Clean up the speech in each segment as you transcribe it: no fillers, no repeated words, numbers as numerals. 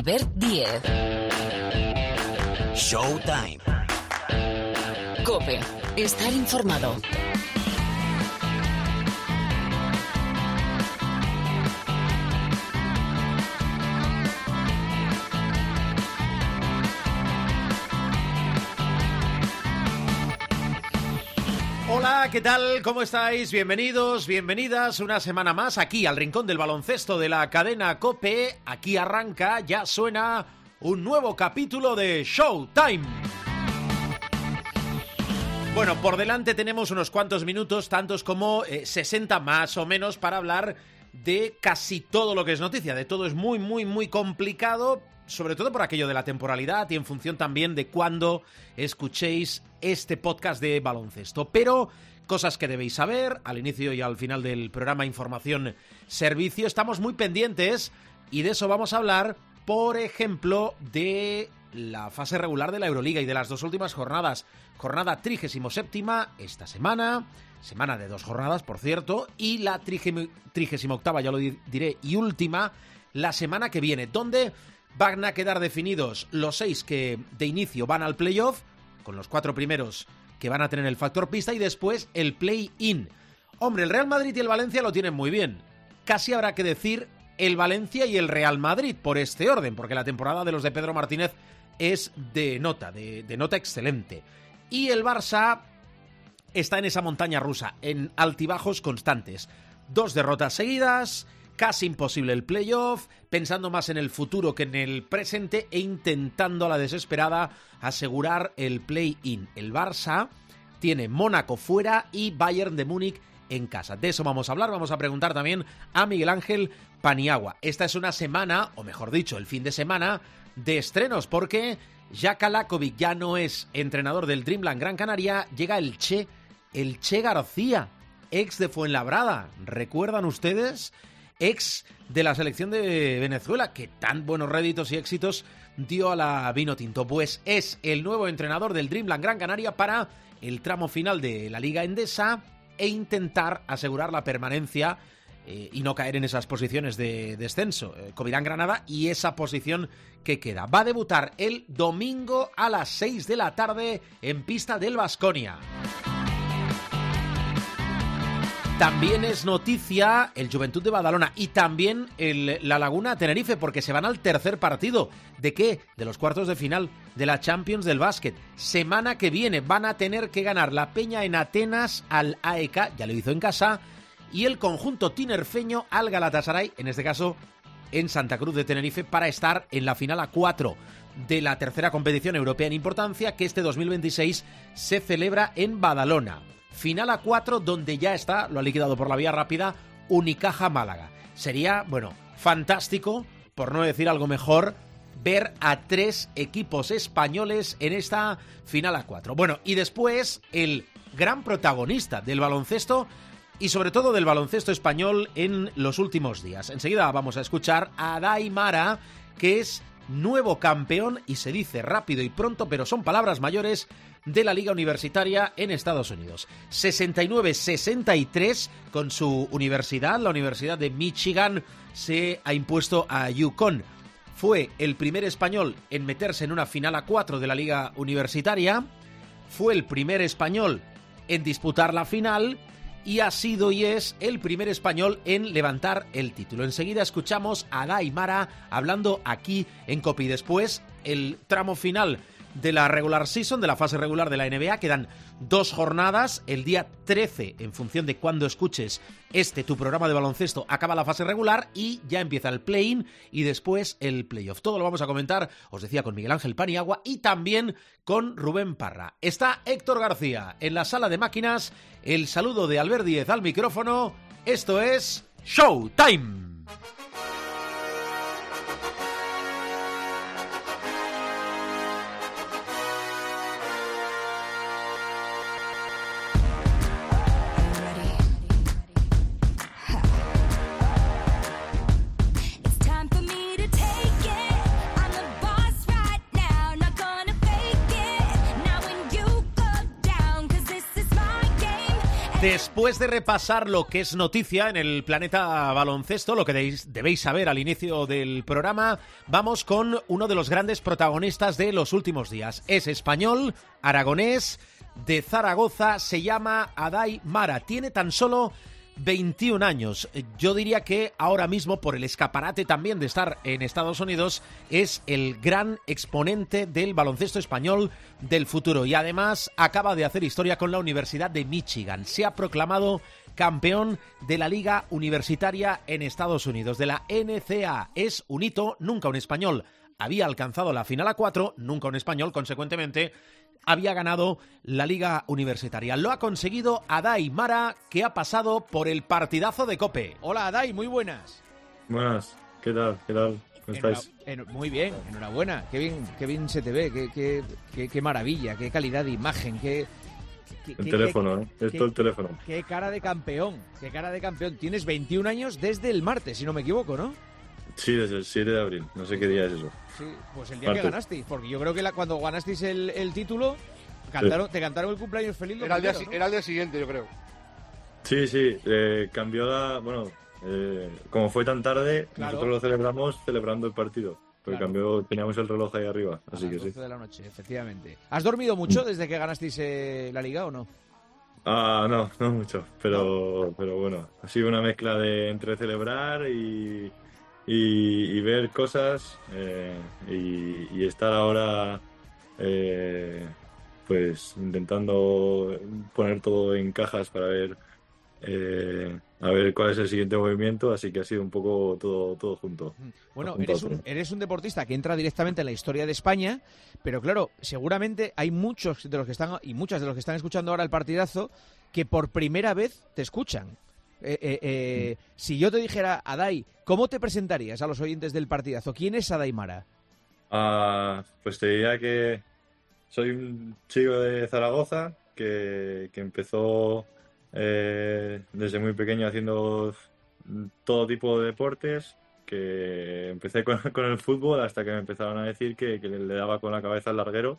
Albert Díez. Showtime. COPE. Estar informado. Hola, ¿qué tal? ¿Cómo estáis? Bienvenidos, bienvenidas una semana más aquí al Rincón del Baloncesto de la cadena COPE. Aquí arranca, ya suena un nuevo capítulo de Showtime. Bueno, por delante tenemos unos cuantos minutos, tantos como 60 más o menos, para hablar de casi todo lo que es noticia. De todo es muy complicado, sobre todo por aquello de la temporalidad y en función también de cuándo escuchéis este podcast de baloncesto. Pero cosas que debéis saber, al inicio y al final del programa Información Servicio, estamos muy pendientes y de eso vamos a hablar, por ejemplo, de la fase regular de la Euroliga y de las dos últimas jornadas. Jornada 37ª esta semana de 2 jornadas, por cierto, y la 38ª, ya lo diré, y última, la semana que viene, donde van a quedar definidos los 6 que de inicio van al playoff, con los 4 primeros que van a tener el factor pista, y después el play-in. Hombre, el Real Madrid y el Valencia lo tienen muy bien. Casi habrá que decir el Valencia y el Real Madrid por este orden, porque la temporada de los de Pedro Martínez es de nota excelente. Y el Barça está en esa montaña rusa, en altibajos constantes. 2 derrotas seguidas, casi imposible el playoff, pensando más en el futuro que en el presente e intentando a la desesperada asegurar el play-in. El Barça tiene Mónaco fuera y Bayern de Múnich en casa. De eso vamos a hablar, vamos a preguntar también a Miguel Ángel Paniagua. Esta es una semana, o mejor dicho, el fin de semana de estrenos, porque Jaka Lakovic ya no es entrenador del Dreamland Gran Canaria, llega el Che García, ex de Fuenlabrada. ¿Recuerdan ustedes? Ex de la selección de Venezuela, que tan buenos réditos y éxitos dio a la Vinotinto. Pues es el nuevo entrenador del Dreamland Gran Canaria para el tramo final de la Liga Endesa e intentar asegurar la permanencia y no caer en esas posiciones de descenso. Covirán Granada y esa posición que queda. Va a debutar el domingo a las 6 de la tarde en pista del Baskonia. También es noticia el Juventud de Badalona y también la Laguna Tenerife, porque se van al tercer partido. ¿De qué? De los cuartos de final de la Champions del básquet. Semana que viene van a tener que ganar la Peña en Atenas al AEK, ya lo hizo en casa, y el conjunto tinerfeño al Galatasaray, en este caso en Santa Cruz de Tenerife, para estar en la final A4 de la tercera competición europea en importancia, que este 2026 se celebra en Badalona. Final A4 donde ya está, lo ha liquidado por la vía rápida, Unicaja Málaga. Sería, bueno, fantástico, por no decir algo mejor, ver a 3 equipos españoles en esta final A4. Bueno, y después el gran protagonista del baloncesto y sobre todo del baloncesto español en los últimos días. Enseguida vamos a escuchar a Adai Mara, que es nuevo campeón, y se dice rápido y pronto, pero son palabras mayores, de la Liga Universitaria en Estados Unidos. 69-63 con su universidad. La Universidad de Michigan se ha impuesto a UConn. Fue el primer español en meterse en una final A4 de la Liga Universitaria. Fue el primer español en disputar la final y ha sido y es el primer español en levantar el título. Enseguida escuchamos a Adai Mara hablando aquí en COPE. Y después el tramo final de la regular season, de la fase regular de la NBA. Quedan 2 jornadas. El día 13, en función de cuando escuches tu programa de baloncesto, acaba la fase regular y ya empieza el play-in y después el playoff. Todo lo vamos a comentar, os decía, con Miguel Ángel Paniagua y también con Rubén Parra. Está Héctor García en la sala de máquinas. El saludo de Albert Díez al micrófono. Esto es Showtime. Después de repasar lo que es noticia en el planeta baloncesto, lo que debéis saber al inicio del programa, vamos con uno de los grandes protagonistas de los últimos días. Es español, aragonés, de Zaragoza, se llama Aday Mara. Tiene tan solo 21 años. Yo diría que ahora mismo, por el escaparate también de estar en Estados Unidos, es el gran exponente del baloncesto español del futuro. Y además acaba de hacer historia con la Universidad de Michigan. Se ha proclamado campeón de la Liga Universitaria en Estados Unidos, de la NCAA. Es un hito, nunca un español había alcanzado la final a 4, nunca un español, consecuentemente, había ganado la Liga Universitaria. Lo ha conseguido Aday Mara, que ha pasado por el partidazo de COPE. Hola, Aday, muy buenas. Buenas, ¿qué tal? ¿Cómo estáis? Muy bien, enhorabuena. Qué bien se te ve, qué maravilla, qué calidad de imagen, el teléfono, Esto el teléfono. Qué cara de campeón. Tienes 21 años desde el martes, si no me equivoco, ¿no? Sí, desde el 7 de abril, no sé qué día es eso. Sí, pues el día que ganasteis, porque yo creo que cuando ganasteis el título, te cantaron el cumpleaños feliz. Era el día siguiente, yo creo. Sí, cambió como fue tan tarde, claro. Nosotros lo celebramos celebrando el partido. Porque claro. Teníamos el reloj ahí arriba, así que sí. A las 12 de la noche, efectivamente. ¿Has dormido mucho desde que ganasteis la Liga o no? No mucho, pero bueno, ha sido una mezcla entre celebrar y ver cosas y estar ahora pues intentando poner todo en cajas para ver a ver cuál es el siguiente movimiento, así que ha sido un poco todo junto. Bueno, eres un deportista que entra directamente en la historia de España, pero claro, seguramente hay muchos de los que están y muchas de los que están escuchando ahora el partidazo que por primera vez te escuchan. Si yo te dijera, Aday, ¿cómo te presentarías a los oyentes del partidazo? ¿Quién es Aday Mara? Pues te diría que soy un chico de Zaragoza que empezó desde muy pequeño haciendo todo tipo de deportes, que empecé con el fútbol hasta que me empezaron a decir que le daba con la cabeza al larguero.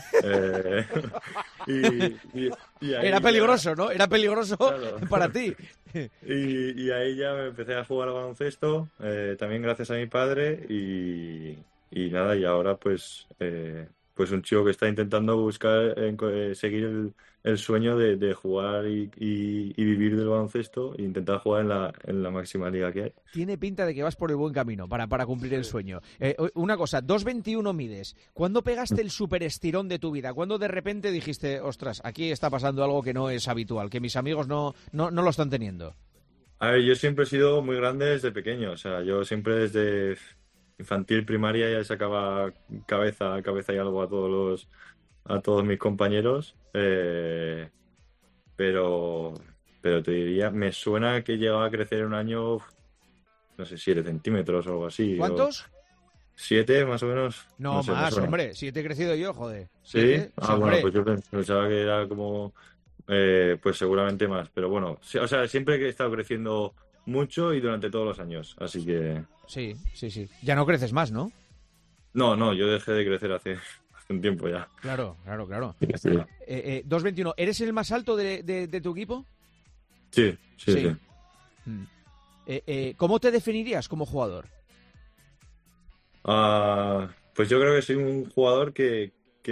Y ahí era peligroso, ¿no? Era peligroso, claro, para ti. Y ahí ya me empecé a jugar al baloncesto, también gracias a mi padre y nada, y ahora pues un chico que está intentando buscar seguir el sueño de jugar y vivir del baloncesto e intentar jugar en la máxima liga que hay. Tiene pinta de que vas por el buen camino para cumplir el sueño. Una cosa, 2.21 mides. ¿Cuándo pegaste el superestirón de tu vida? ¿Cuándo de repente dijiste, ostras, aquí está pasando algo que no es habitual, que mis amigos no lo están teniendo? A ver, yo siempre he sido muy grande desde pequeño. O sea, yo siempre desde infantil, primaria, ya sacaba cabeza y algo a todos mis compañeros, pero te diría, me suena que llegaba a crecer en un año, no sé, 7 centímetros o algo así. ¿Cuántos? 7 más o menos. No sé, más, hombre, 7 he crecido yo, joder. ¿Sí? Sí, bueno, pues yo pensaba que era como, pues seguramente más, pero bueno, o sea, siempre he estado creciendo mucho y durante todos los años, así que... Sí. Ya no creces más, ¿no? No, yo dejé de crecer hace un tiempo ya. Claro. Sí. 2.21. ¿Eres el más alto de tu equipo? Sí. ¿Cómo te definirías como jugador? Pues yo creo que soy un jugador que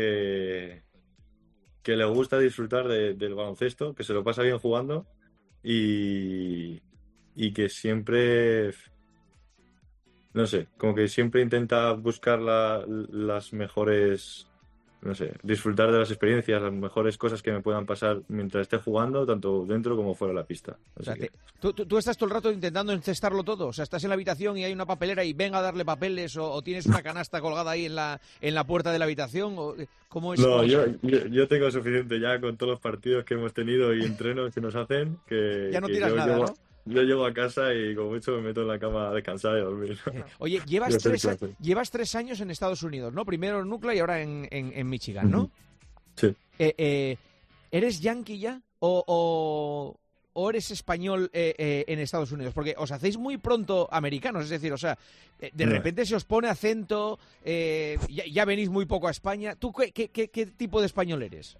le gusta disfrutar del baloncesto, que se lo pasa bien jugando y que siempre... No sé, como que siempre intenta buscar las mejores, no sé, disfrutar de las experiencias, las mejores cosas que me puedan pasar mientras esté jugando, tanto dentro como fuera de la pista. O sea, ¿tú estás todo el rato intentando encestarlo todo? O sea, estás en la habitación y hay una papelera y venga a darle papeles o tienes una canasta colgada ahí en la puerta de la habitación. ¿Cómo es? No, yo tengo suficiente ya con todos los partidos que hemos tenido y entrenos que nos hacen. Ya no tiras nada, ¿no? Yo llego a casa y como mucho me meto en la cama a descansar y a dormir. Oye, llevas 3 años en Estados Unidos, ¿no? Primero en Nucla y ahora en Michigan, ¿no? Sí. ¿Eres yankee ya o eres español en Estados Unidos? Porque os hacéis muy pronto americanos, es decir, o sea, de repente se os pone acento, ya venís muy poco a España. ¿Tú qué tipo de español eres?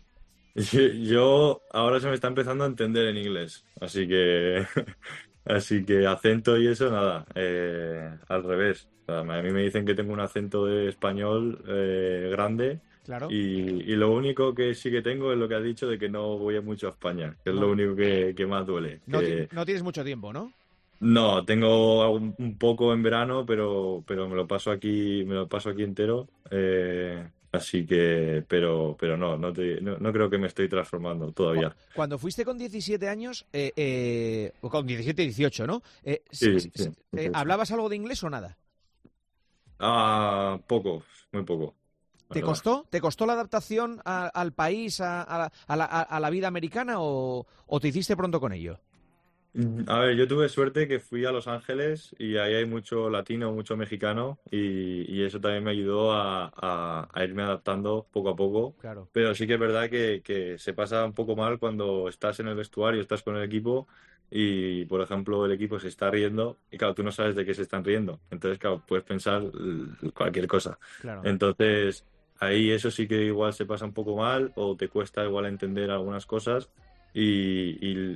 Yo ahora se me está empezando a entender en inglés, así que así que acento y eso nada, al revés. O sea, a mí me dicen que tengo un acento de español grande Claro. y lo único que sí que tengo es lo que has dicho de que no voy mucho a España, que es No, lo único que más duele. no tienes mucho tiempo, ¿no? No, tengo un poco en verano, pero me lo paso aquí entero. Así que, pero no creo que me estoy transformando todavía. Cuando fuiste con 17 años, o con 17, 18, ¿no? Sí, sí. ¿Hablabas algo de inglés o nada? Ah, poco, muy poco, la ¿Te verdad. costó? ¿Te costó la adaptación al país, a la vida americana o te hiciste pronto con ello? A ver, yo tuve suerte que fui a Los Ángeles y ahí hay mucho latino, mucho mexicano y eso también me ayudó a irme adaptando poco a poco. Claro. Pero sí que es verdad que se pasa un poco mal cuando estás en el vestuario, estás con el equipo y, por ejemplo, el equipo se está riendo y, claro, tú no sabes de qué se están riendo. Entonces, claro, puedes pensar cualquier cosa. Claro. Entonces, ahí eso sí que igual se pasa un poco mal o te cuesta igual entender algunas cosas y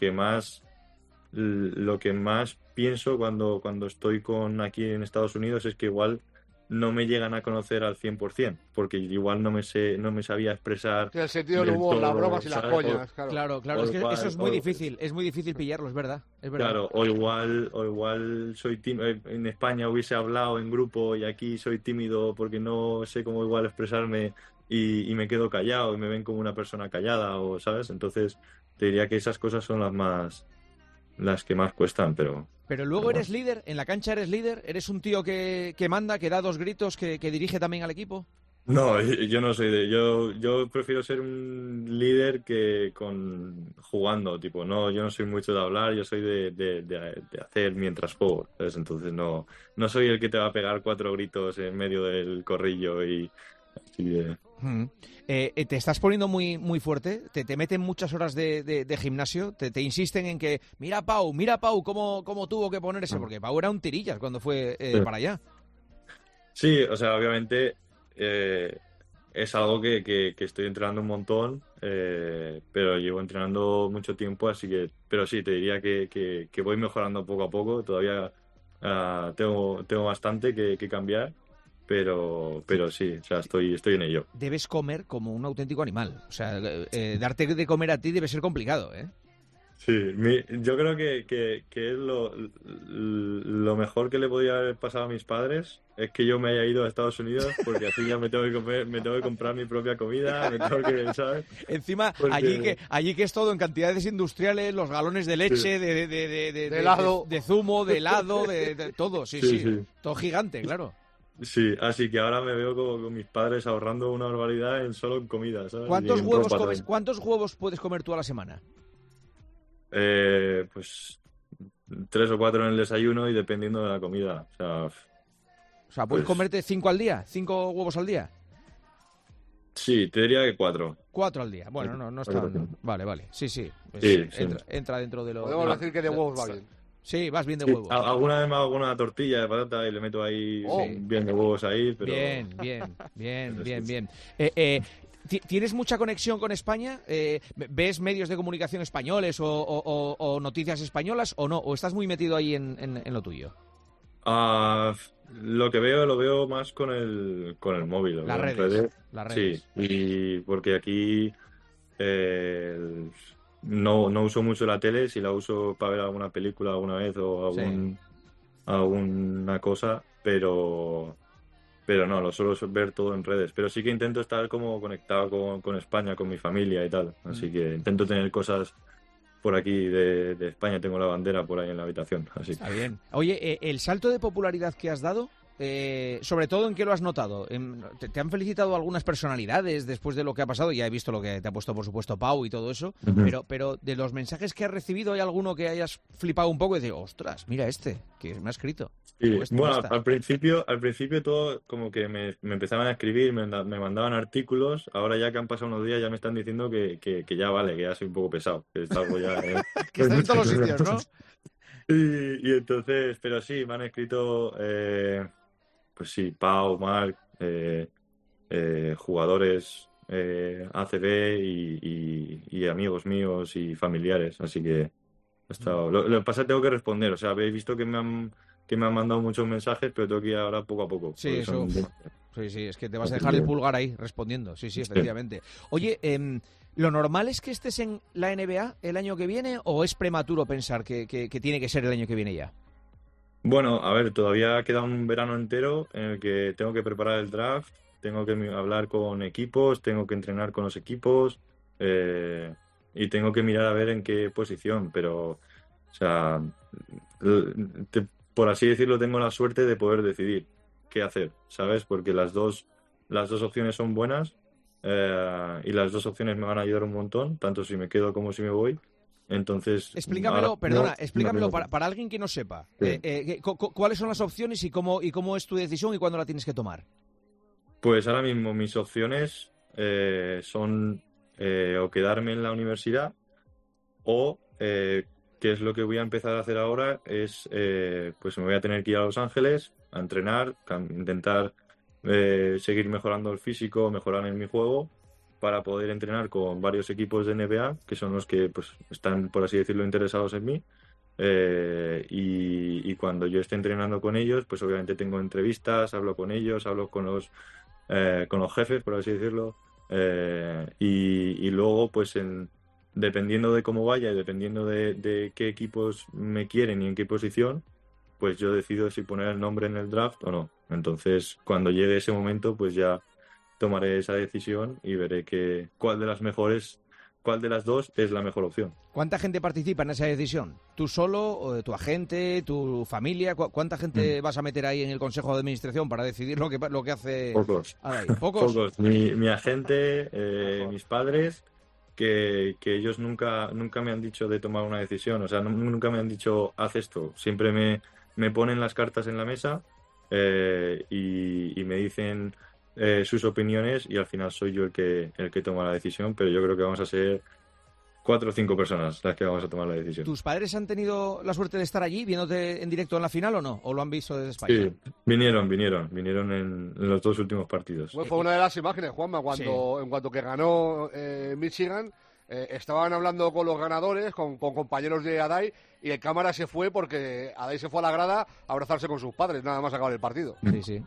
lo que más pienso cuando estoy aquí en Estados Unidos es que igual no me llegan a conocer al 100%, porque igual no me sabía expresar Sí, el sentido del del humor, las todo, bromas y las ¿sabes? coñas, claro. Claro, claro, O es que eso igual, es muy difícil pillarlo, es verdad. claro, o igual soy tímido, en España hubiese hablado en grupo y aquí soy tímido porque no sé cómo igual expresarme y me quedo callado y me ven como una persona callada, o ¿sabes? Entonces te diría que esas cosas son las que más cuestan, Pero pero luego bueno. eres líder, en la cancha eres líder, eres un tío que manda, que da dos gritos, que dirige también al equipo. No, yo no soy yo prefiero ser un líder que jugando, tipo, no, yo no soy mucho de hablar, yo soy de hacer mientras juego, ¿sabes? Entonces no soy el que te va a pegar 4 gritos en medio del corrillo y así de... Mm. Te estás poniendo muy, muy fuerte, te meten muchas horas de gimnasio, te insisten en que mira Pau, cómo tuvo que ponerse, porque Pau era un tirillas cuando fue Sí. para allá. Sí, o sea, obviamente es algo que estoy entrenando un montón, pero llevo entrenando mucho tiempo, así que, pero sí, te diría que voy mejorando poco a poco, todavía tengo bastante que cambiar, pero sí, o sea, estoy en ello. Debes comer como un auténtico animal, o sea, darte de comer a ti debe ser complicado, ¿eh? Sí, yo creo que es lo mejor que le podía haber pasado a mis padres es que yo me haya ido a Estados Unidos porque así ya me tengo que comer, me tengo que comprar mi propia comida, me tengo que, ¿sabes? Encima, Porque allí que es todo en cantidades industriales, los galones de sí, leche, de helado. de zumo, de helado, de todo, sí, sí, sí, sí. todo gigante, claro. Sí, así que ahora me veo como con mis padres ahorrando una barbaridad solo en comida, ¿sabes? Y ¿Cuántos en huevos ropa comes, también. cuántos huevos puedes comer tú a la semana? Pues 3 o 4 en el desayuno y dependiendo de la comida. O sea, O sea, ¿puedes pues comerte 5 al día? ¿5 huevos al día? sí, te diría que 4. 4 al día. Bueno, no es tan... Vale, vale. Sí, sí. Pues Sí, sí. entra dentro de lo... Podemos decir que de huevos va bien. Sí, vas bien de Sí, huevos. alguna vez me hago una tortilla de patata y le meto ahí Oh. bien de huevos ahí, pero Bien, bien, bien, Pero bien, sí. bien. ¿Tienes mucha conexión con España? ¿Ves medios de comunicación españoles o noticias españolas o no? ¿O estás muy metido ahí en lo tuyo? Lo que veo lo veo más con el móvil, lo Las veo en redes, las Sí, redes. y porque aquí eh, no uso mucho la tele, si la uso para ver alguna película alguna vez o Sí. alguna cosa, pero no, lo suelo ver todo en redes. Pero sí que intento estar como conectado con España, con mi familia y tal. Así que intento tener cosas por aquí de España. Tengo la bandera por ahí en la habitación. Así que Está bien. Oye, el salto de popularidad que has dado, sobre todo, ¿en qué lo has notado? ¿Te han felicitado algunas personalidades después de lo que ha pasado? Ya he visto lo que te ha puesto, por supuesto, Pau y todo eso, Ujú. pero de los mensajes que has recibido, ¿hay alguno que hayas flipado un poco y dices, ostras, mira este, que me ha escrito? Sí, O este, o bueno, esta. al principio todo como que me empezaban a escribir, me mandaban artículos, ahora ya que han pasado unos días ya me están diciendo que ya vale, que ya soy un poco pesado, que es algo ya... Que estás en todos los sitios, ¿no? Y entonces, pero sí, me han escrito, pues sí, Pau, Marc, jugadores ACB y amigos míos y familiares, así que he estado... Lo que pasa es que tengo que responder, o sea, habéis visto que me han mandado muchos mensajes, pero tengo que ir ahora poco a poco. Sí, eso. Sí, es que te vas a Así dejar el que- pulgar ahí respondiendo. Sí, efectivamente. Oye, ¿lo normal es que estés en la NBA el año que viene o es prematuro pensar que tiene que ser el año que viene ya? Bueno, a ver, todavía queda un verano entero en el que tengo que preparar el draft, tengo que hablar con equipos, tengo que entrenar con los equipos y tengo que mirar a ver en qué posición, pero, o sea, por así decirlo, tengo la suerte de poder decidir qué hacer, ¿sabes? Porque las dos opciones son buenas y las dos opciones me van a ayudar un montón, tanto si me quedo como si me voy. Entonces, Explícamelo, ahora explícamelo no. para alguien que no sepa. Sí. ¿Cuáles son las opciones y cómo es tu decisión y cuándo la tienes que tomar? Pues ahora mismo mis opciones son o quedarme en la universidad o, que es lo que voy a empezar a hacer ahora, es pues me voy a tener que ir a Los Ángeles a entrenar, intentar seguir mejorando el físico, mejorar en mi juego para poder entrenar con varios equipos de NBA, que son los que pues están, por así decirlo, interesados en mí. Y cuando yo esté entrenando con ellos, pues obviamente tengo entrevistas, hablo con ellos, hablo con los jefes, por así decirlo, y luego, pues dependiendo de cómo vaya y dependiendo de qué equipos me quieren y en qué posición, pues yo decido si poner el nombre en el draft o no. Entonces, cuando llegue ese momento, pues ya tomaré esa decisión y veré cuál de las dos es la mejor opción. ¿Cuánta gente participa en esa decisión? ¿Tú solo, o tu agente, tu familia? ¿Cuánta gente vas a meter ahí en el Consejo de Administración para decidir lo que hace Pocos. Adai? ¿Pocos? Pocos. Mi agente, mis padres, que ellos nunca me han dicho de tomar una decisión, o sea, nunca me han dicho haz esto, siempre me ponen las cartas en la mesa y me dicen sus opiniones y al final soy yo el que toma la decisión, pero yo creo que vamos a ser 4 o 5 personas las que vamos a tomar la decisión. ¿Tus padres han tenido la suerte de estar allí viéndote en directo en la final o no? ¿O lo han visto desde España? Sí, vinieron en los 2 últimos partidos. Fue una de las imágenes, Juanma, en cuanto que ganó Michigan, estaban hablando con los ganadores, con compañeros de Adai, y el cámara se fue porque Adai se fue a la grada a abrazarse con sus padres, nada más acabar el partido. Sí.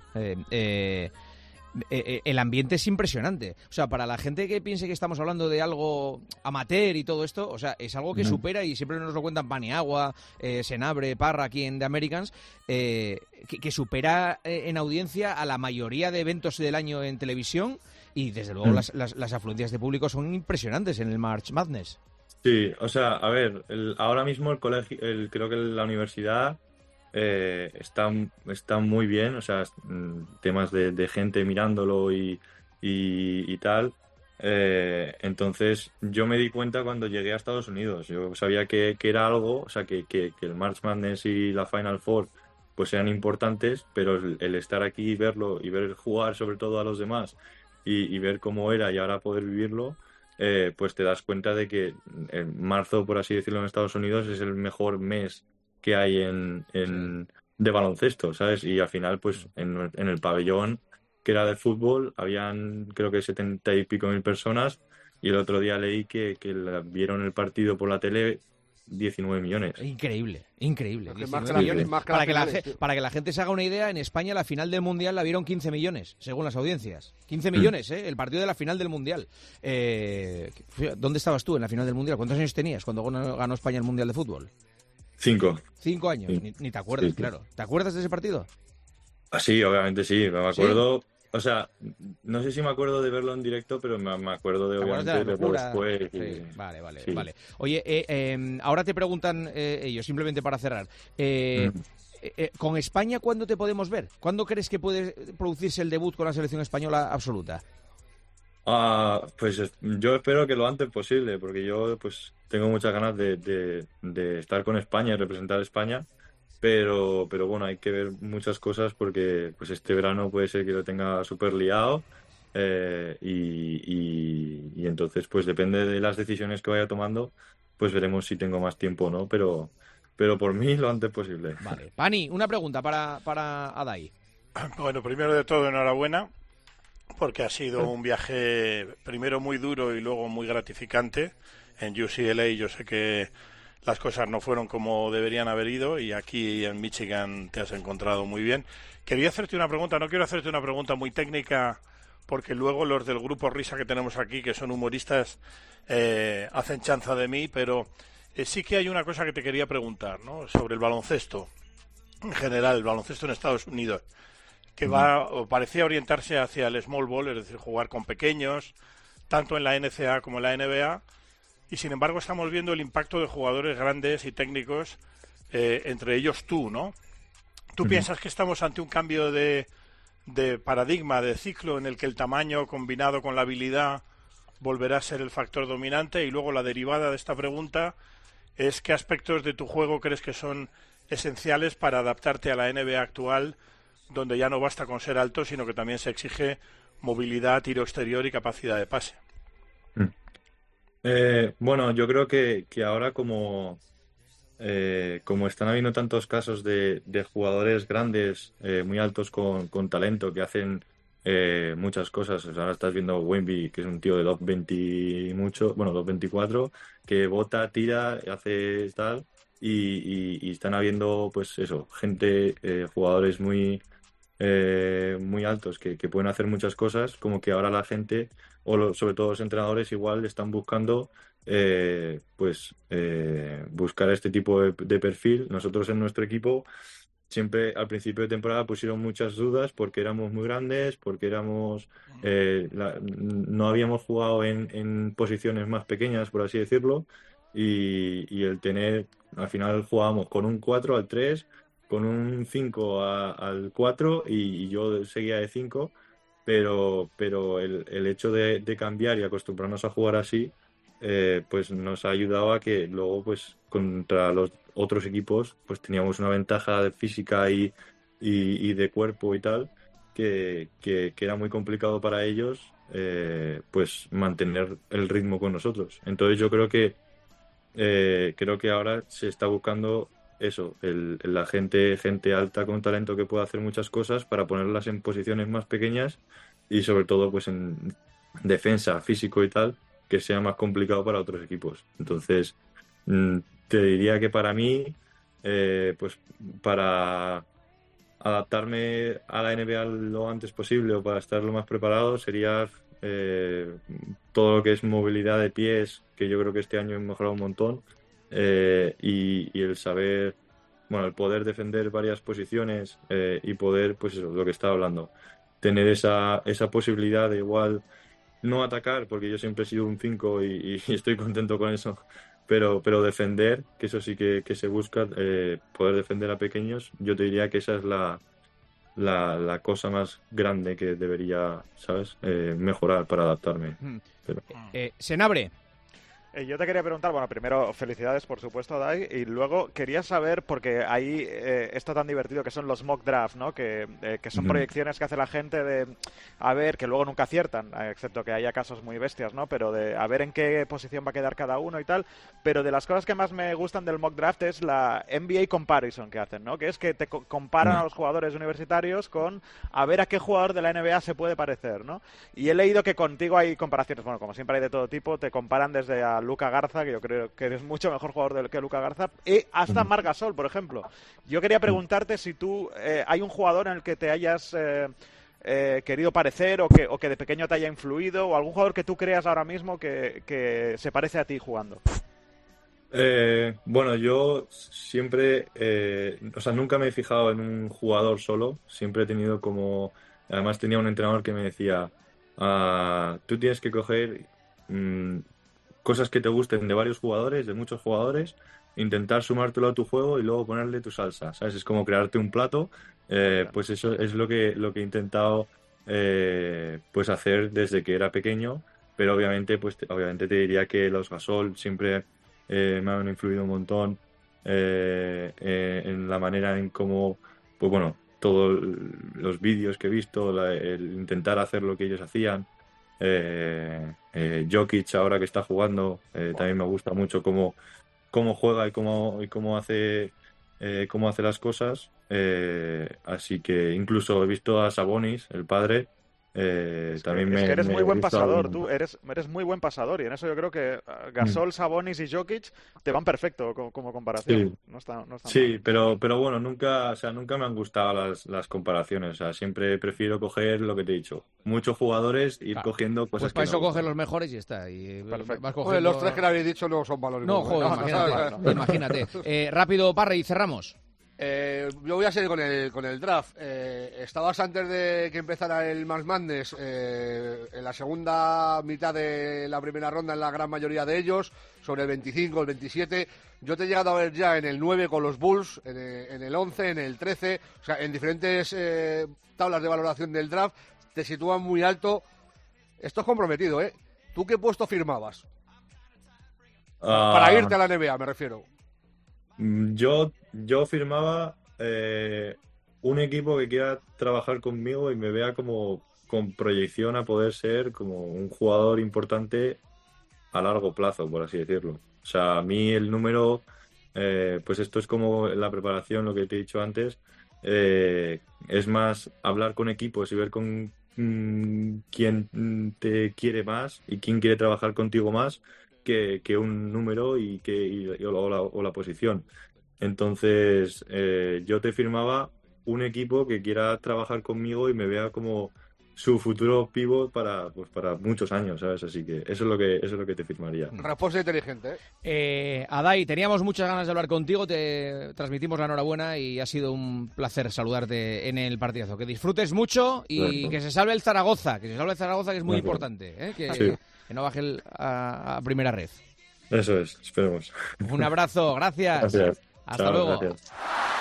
El ambiente es impresionante. O sea, para la gente que piense que estamos hablando de algo amateur y todo esto, o sea, es algo que supera, y siempre nos lo cuentan Paniagua, Senabre, Parra aquí en The Americans, que supera en audiencia a la mayoría de eventos del año en televisión, y desde luego las afluencias de público son impresionantes en el March Madness. Sí, o sea, a ver, ahora mismo el colegio, creo que la universidad está muy bien, o sea, temas de gente mirándolo y tal. Entonces yo me di cuenta cuando llegué a Estados Unidos. Yo sabía que era algo, o sea, que el March Madness y la Final Four pues eran importantes, pero el estar aquí y verlo y ver jugar sobre todo a los demás y ver cómo era y ahora poder vivirlo, pues te das cuenta de que en marzo, por así decirlo, en Estados Unidos es el mejor mes que hay de baloncesto, ¿sabes? Y al final, pues en el pabellón que era de fútbol, habían creo que 70 y pico mil personas, y el otro día leí que vieron el partido por la tele 19 millones. Increíble. 19 Más millones. más Para que finales, la gente se haga una idea, en España la final del Mundial la vieron 15 millones, según las audiencias. 15 millones, el partido de la final del Mundial. ¿Dónde estabas tú en la final del Mundial? ¿Cuántos años tenías cuando ganó España el Mundial de Fútbol? 5. 5 años, Sí. ni te acuerdas, Sí. claro. ¿Te acuerdas de ese partido? Sí, obviamente sí, me acuerdo. O sea, no sé si me acuerdo de verlo en directo, pero me acuerdo de ¿Te acuerdas de obviamente la verlo locura? después. Sí, vale. Sí. Oye, ahora te preguntan ellos, simplemente para cerrar. ¿Con España cuándo te podemos ver? ¿Cuándo crees que puede producirse el debut con la selección española absoluta? Pues yo espero que lo antes posible, porque yo pues tengo muchas ganas de estar con España y representar a España, pero bueno, hay que ver muchas cosas porque pues este verano puede ser que lo tenga súper liado, y entonces pues depende de las decisiones que vaya tomando, pues veremos si tengo más tiempo o no, pero por mí lo antes posible. Vale. Pani, una pregunta para Adai. Bueno, primero de todo, enhorabuena. porque ha sido un viaje primero muy duro y luego muy gratificante. En UCLA yo sé que las cosas no fueron como deberían haber ido y aquí en Michigan te has encontrado muy bien. Quería hacerte una pregunta, no quiero hacerte una pregunta muy técnica porque luego los del grupo Risa que tenemos aquí, que son humoristas, hacen chanza de mí, pero sí que hay una cosa que te quería preguntar, ¿no? Sobre el baloncesto, en general, el baloncesto en Estados Unidos, que va o parecía orientarse hacia el small ball, es decir, jugar con pequeños, tanto en la NCAA como en la NBA, y sin embargo estamos viendo el impacto de jugadores grandes y técnicos, entre ellos tú, ¿no? ¿Tú piensas que estamos ante un cambio de paradigma, de ciclo, en el que el tamaño combinado con la habilidad volverá a ser el factor dominante? Y luego la derivada de esta pregunta es ¿qué aspectos de tu juego crees que son esenciales para adaptarte a la NBA actual, donde ya no basta con ser alto, sino que también se exige movilidad, tiro exterior y capacidad de pase? Bueno, yo creo que ahora como están habiendo tantos casos de jugadores grandes, muy altos con talento, que hacen muchas cosas. O sea, ahora estás viendo Wemby, que es un tío de 2'20 y mucho, bueno, 2'24, que bota, tira, hace tal, y están habiendo, pues eso, gente, jugadores muy altos que pueden hacer muchas cosas, como que ahora la gente, sobre todo los entrenadores, igual están buscando buscar este tipo de perfil. Nosotros en nuestro equipo siempre al principio de temporada pusieron muchas dudas porque éramos muy grandes, porque no habíamos jugado en posiciones más pequeñas, por así decirlo, y el tener, al final jugábamos con un 4 al 3, con un 5 al 4 y yo seguía de 5, pero el hecho de cambiar y acostumbrarnos a jugar así, pues nos ha ayudado a que luego, pues contra los otros equipos, pues teníamos una ventaja de física y de cuerpo y tal, que era muy complicado para ellos, pues mantener el ritmo con nosotros. Entonces yo creo que ahora se está buscando eso, la gente alta con talento que pueda hacer muchas cosas para ponerlas en posiciones más pequeñas y sobre todo pues en defensa, físico y tal, que sea más complicado para otros equipos. Entonces, te diría que para mí, pues para adaptarme a la NBA lo antes posible o para estar lo más preparado sería todo lo que es movilidad de pies, que yo creo que este año he mejorado un montón, y el saber, bueno, el poder defender varias posiciones, y poder, pues eso, lo que estaba hablando, tener esa posibilidad de igual no atacar, porque yo siempre he sido un 5 y estoy contento con eso, pero defender, que eso sí que se busca, poder defender a pequeños. Yo te diría que esa es la cosa más grande que debería, ¿sabes? Mejorar para adaptarme. Pero... Senabre. Yo te quería preguntar, bueno, primero felicidades por supuesto, Dai, y luego quería saber, porque hay esto tan divertido que son los mock draft, ¿no? Que son proyecciones que hace la gente de, a ver, que luego nunca aciertan, excepto que haya casos muy bestias, ¿no? Pero de a ver en qué posición va a quedar cada uno y tal, pero de las cosas que más me gustan del mock draft es la NBA comparison que hacen, ¿no? Que es que te comparan a los jugadores universitarios con a ver a qué jugador de la NBA se puede parecer, ¿no? Y he leído que contigo hay comparaciones, bueno, como siempre hay de todo tipo, te comparan desde a Luka Garza, que yo creo que eres mucho mejor jugador que Luka Garza, y hasta Marc Gasol, por ejemplo. Yo quería preguntarte si tú hay un jugador en el que te hayas querido parecer o que de pequeño te haya influido, o algún jugador que tú creas ahora mismo que se parece a ti jugando. Bueno, yo siempre, o sea, nunca me he fijado en un jugador solo, siempre he tenido además tenía un entrenador que me decía, tú tienes que coger cosas que te gusten de varios jugadores, de muchos jugadores, intentar sumártelo a tu juego y luego ponerle tu salsa, ¿sabes? Es como crearte un plato, pues eso es lo que he intentado pues hacer desde que era pequeño, pero obviamente obviamente te diría que los Gasol siempre me han influido un montón, en la manera en cómo, pues bueno, todos los vídeos que he visto, el intentar hacer lo que ellos hacían. Jokic ahora que está jugando, también me gusta mucho cómo juega y cómo hace las cosas, así que incluso he visto a Sabonis, el padre, también es que eres muy buen gusta pasador, algún- tú eres muy buen pasador, y en eso yo creo que Gasol, Sabonis y Jokic te van perfecto como comparación. Sí. No está Sí, mal. pero bueno, nunca me han gustado las comparaciones. O sea, siempre prefiero coger lo que te he dicho. Muchos jugadores, ir Claro. cogiendo cosas Pues para que eso me coges gustan. los mejores y está. Y Perfecto. vas Joder, cogiendo... los 3 que le habéis dicho no son valores. No, joder, imagínate. Rápido, Parra, y cerramos. Yo voy a seguir con el draft. Estabas antes de que empezara el March Madness en la segunda mitad de la primera ronda en la gran mayoría de ellos, sobre el 25, el 27. Yo te he llegado a ver ya en el 9 con los Bulls, en el 11, en el 13, o sea, en diferentes tablas de valoración del draft, te sitúan muy alto. Esto es comprometido, ¿eh? ¿Tú qué puesto firmabas? Para irte a la NBA, me refiero. Yo firmaba un equipo que quiera trabajar conmigo y me vea como con proyección a poder ser como un jugador importante a largo plazo, por así decirlo. O sea, a mí el número, pues esto es como la preparación, lo que te he dicho antes, es más hablar con equipos y ver con quién te quiere más y quién quiere trabajar contigo más que un número o la posición. Entonces, yo te firmaba un equipo que quiera trabajar conmigo y me vea como su futuro pivot para muchos años, ¿sabes? Así que eso es lo que te firmaría. Respuesta inteligente, ¿eh? Adai, teníamos muchas ganas de hablar contigo, te transmitimos la enhorabuena y ha sido un placer saludarte en el partidazo. Que disfrutes mucho y que se salve el Zaragoza, que es muy importante, ¿eh? Que no baje a primera red. Eso es, esperemos. Un abrazo, gracias. Gracias. Hasta Chao, luego. Gracias.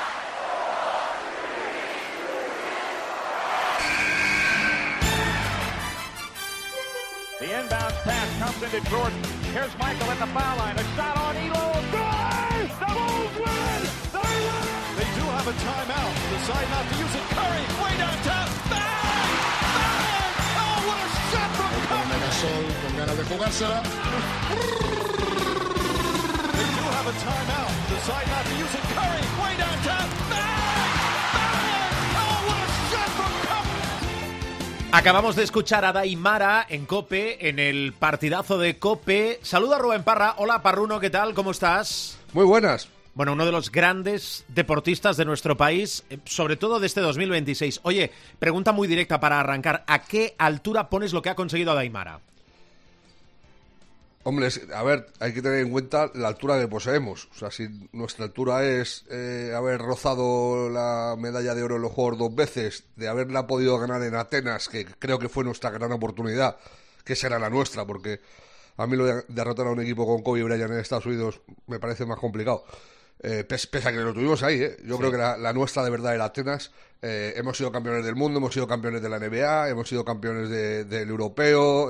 The inbound pass comes into Jordan. Here's Michael at the foul line. A shot on Elo. Good! The Bulls win! They win! They do have a timeout. Decide not to use it. Curry way downtown. Bang! Bang! Oh, what a shot from Curry! Gasol con ganas de jugársela. They do have a timeout. Decide not to use it. Curry way downtown. Bang! Bang! Oh, what a shot from Curry! Acabamos de escuchar a Daimara en COPE, en el partidazo de COPE. Saluda a Rubén Parra. Hola, Parruno, ¿qué tal? ¿Cómo estás? Muy buenas. Bueno, uno de los grandes deportistas de nuestro país, sobre todo de este 2026. Oye, pregunta muy directa para arrancar. ¿A qué altura pones lo que ha conseguido Daimara? Hombre, a ver, hay que tener en cuenta la altura que poseemos. O sea, si nuestra altura es haber rozado la medalla de oro en los Juegos 2 veces, de haberla podido ganar en Atenas, que creo que fue nuestra gran oportunidad, que será la nuestra, porque a mí lo de derrotar a un equipo con Kobe Bryant en Estados Unidos me parece más complicado. Pese a que lo tuvimos ahí, yo creo que la nuestra de verdad era Atenas. Hemos sido campeones del mundo, hemos sido campeones de la NBA, hemos sido campeones del europeo.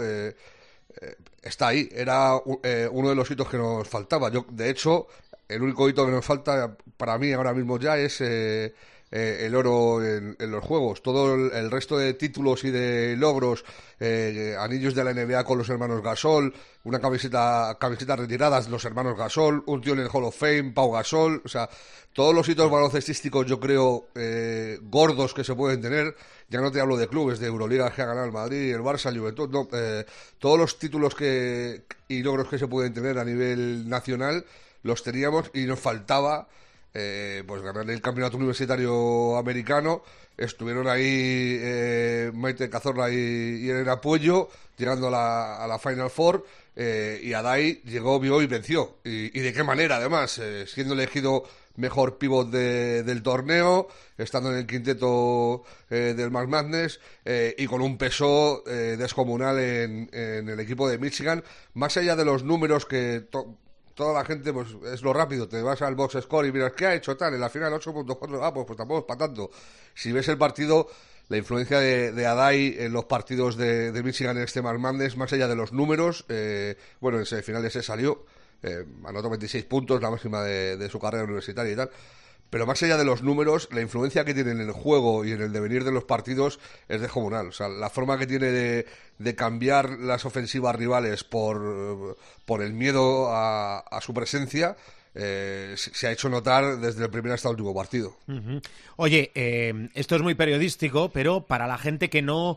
Está ahí, era uno de los hitos que nos faltaba. De hecho, el único hito que nos falta para mí ahora mismo ya es el oro en los juegos. Todo el resto de títulos y de logros, anillos de la NBA con los hermanos Gasol, una camisetas retiradas los hermanos Gasol, un tío en el Hall of Fame, Pau Gasol, o sea, todos los hitos baloncestísticos yo creo gordos que se pueden tener. Ya no te hablo de clubes, de Euroliga que ha ganado el Madrid, el Barça, el Juventud, no, todos los títulos y logros que se pueden tener a nivel nacional los teníamos y nos faltaba pues ganar el campeonato universitario americano. Estuvieron ahí Maite Cazorla y Elena Puello llegando a la Final Four, y Adai llegó, vio y venció. Y de qué manera, además, siendo elegido mejor pívot del torneo, estando en el quinteto del March Madness, y con un peso descomunal en el equipo de Michigan, más allá de los números que toda la gente, pues es lo rápido, te vas al box score y miras qué ha hecho tal, en la final 8.4, pues tampoco es para tanto. Si ves el partido, la influencia de Adai en los partidos de Michigan en este March Madness, más allá de los números, bueno, en semifinales se salió, anotó 26 puntos, la máxima de su carrera universitaria y tal, pero más allá de los números, la influencia que tiene en el juego y en el devenir de los partidos es descomunal. O sea, la forma que tiene de cambiar las ofensivas rivales por el miedo a su presencia, se ha hecho notar desde el primer hasta el último partido. Uh-huh. Oye, esto es muy periodístico, pero para la gente que no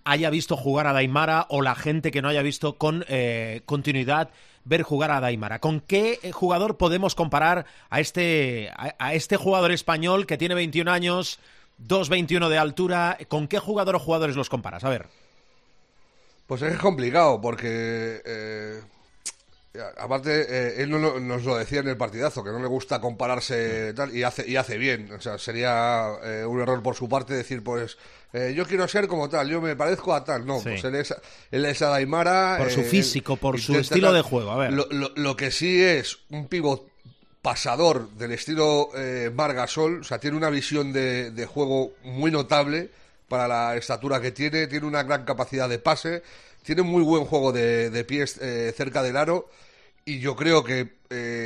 haya visto jugar a Daimara o la gente que no haya visto con continuidad ver jugar a Daimara. ¿Con qué jugador podemos comparar a este jugador español que tiene 21 años, 2,21 de altura? ¿Con qué jugador o jugadores los comparas? A ver. Pues es complicado porque... aparte, él nos lo decía en el partidazo, que no le gusta compararse tal, y hace bien. O sea, sería un error por su parte decir, pues, yo quiero ser como tal, yo me parezco a tal. No, sí. Pues él es a Daimara. Por su físico, por su estilo de juego, a ver. Lo que sí es un pívot pasador del estilo Marc Gasol, o sea, tiene una visión de juego muy notable para la estatura que tiene una gran capacidad de pase, tiene muy buen juego de pies cerca del aro, y yo creo que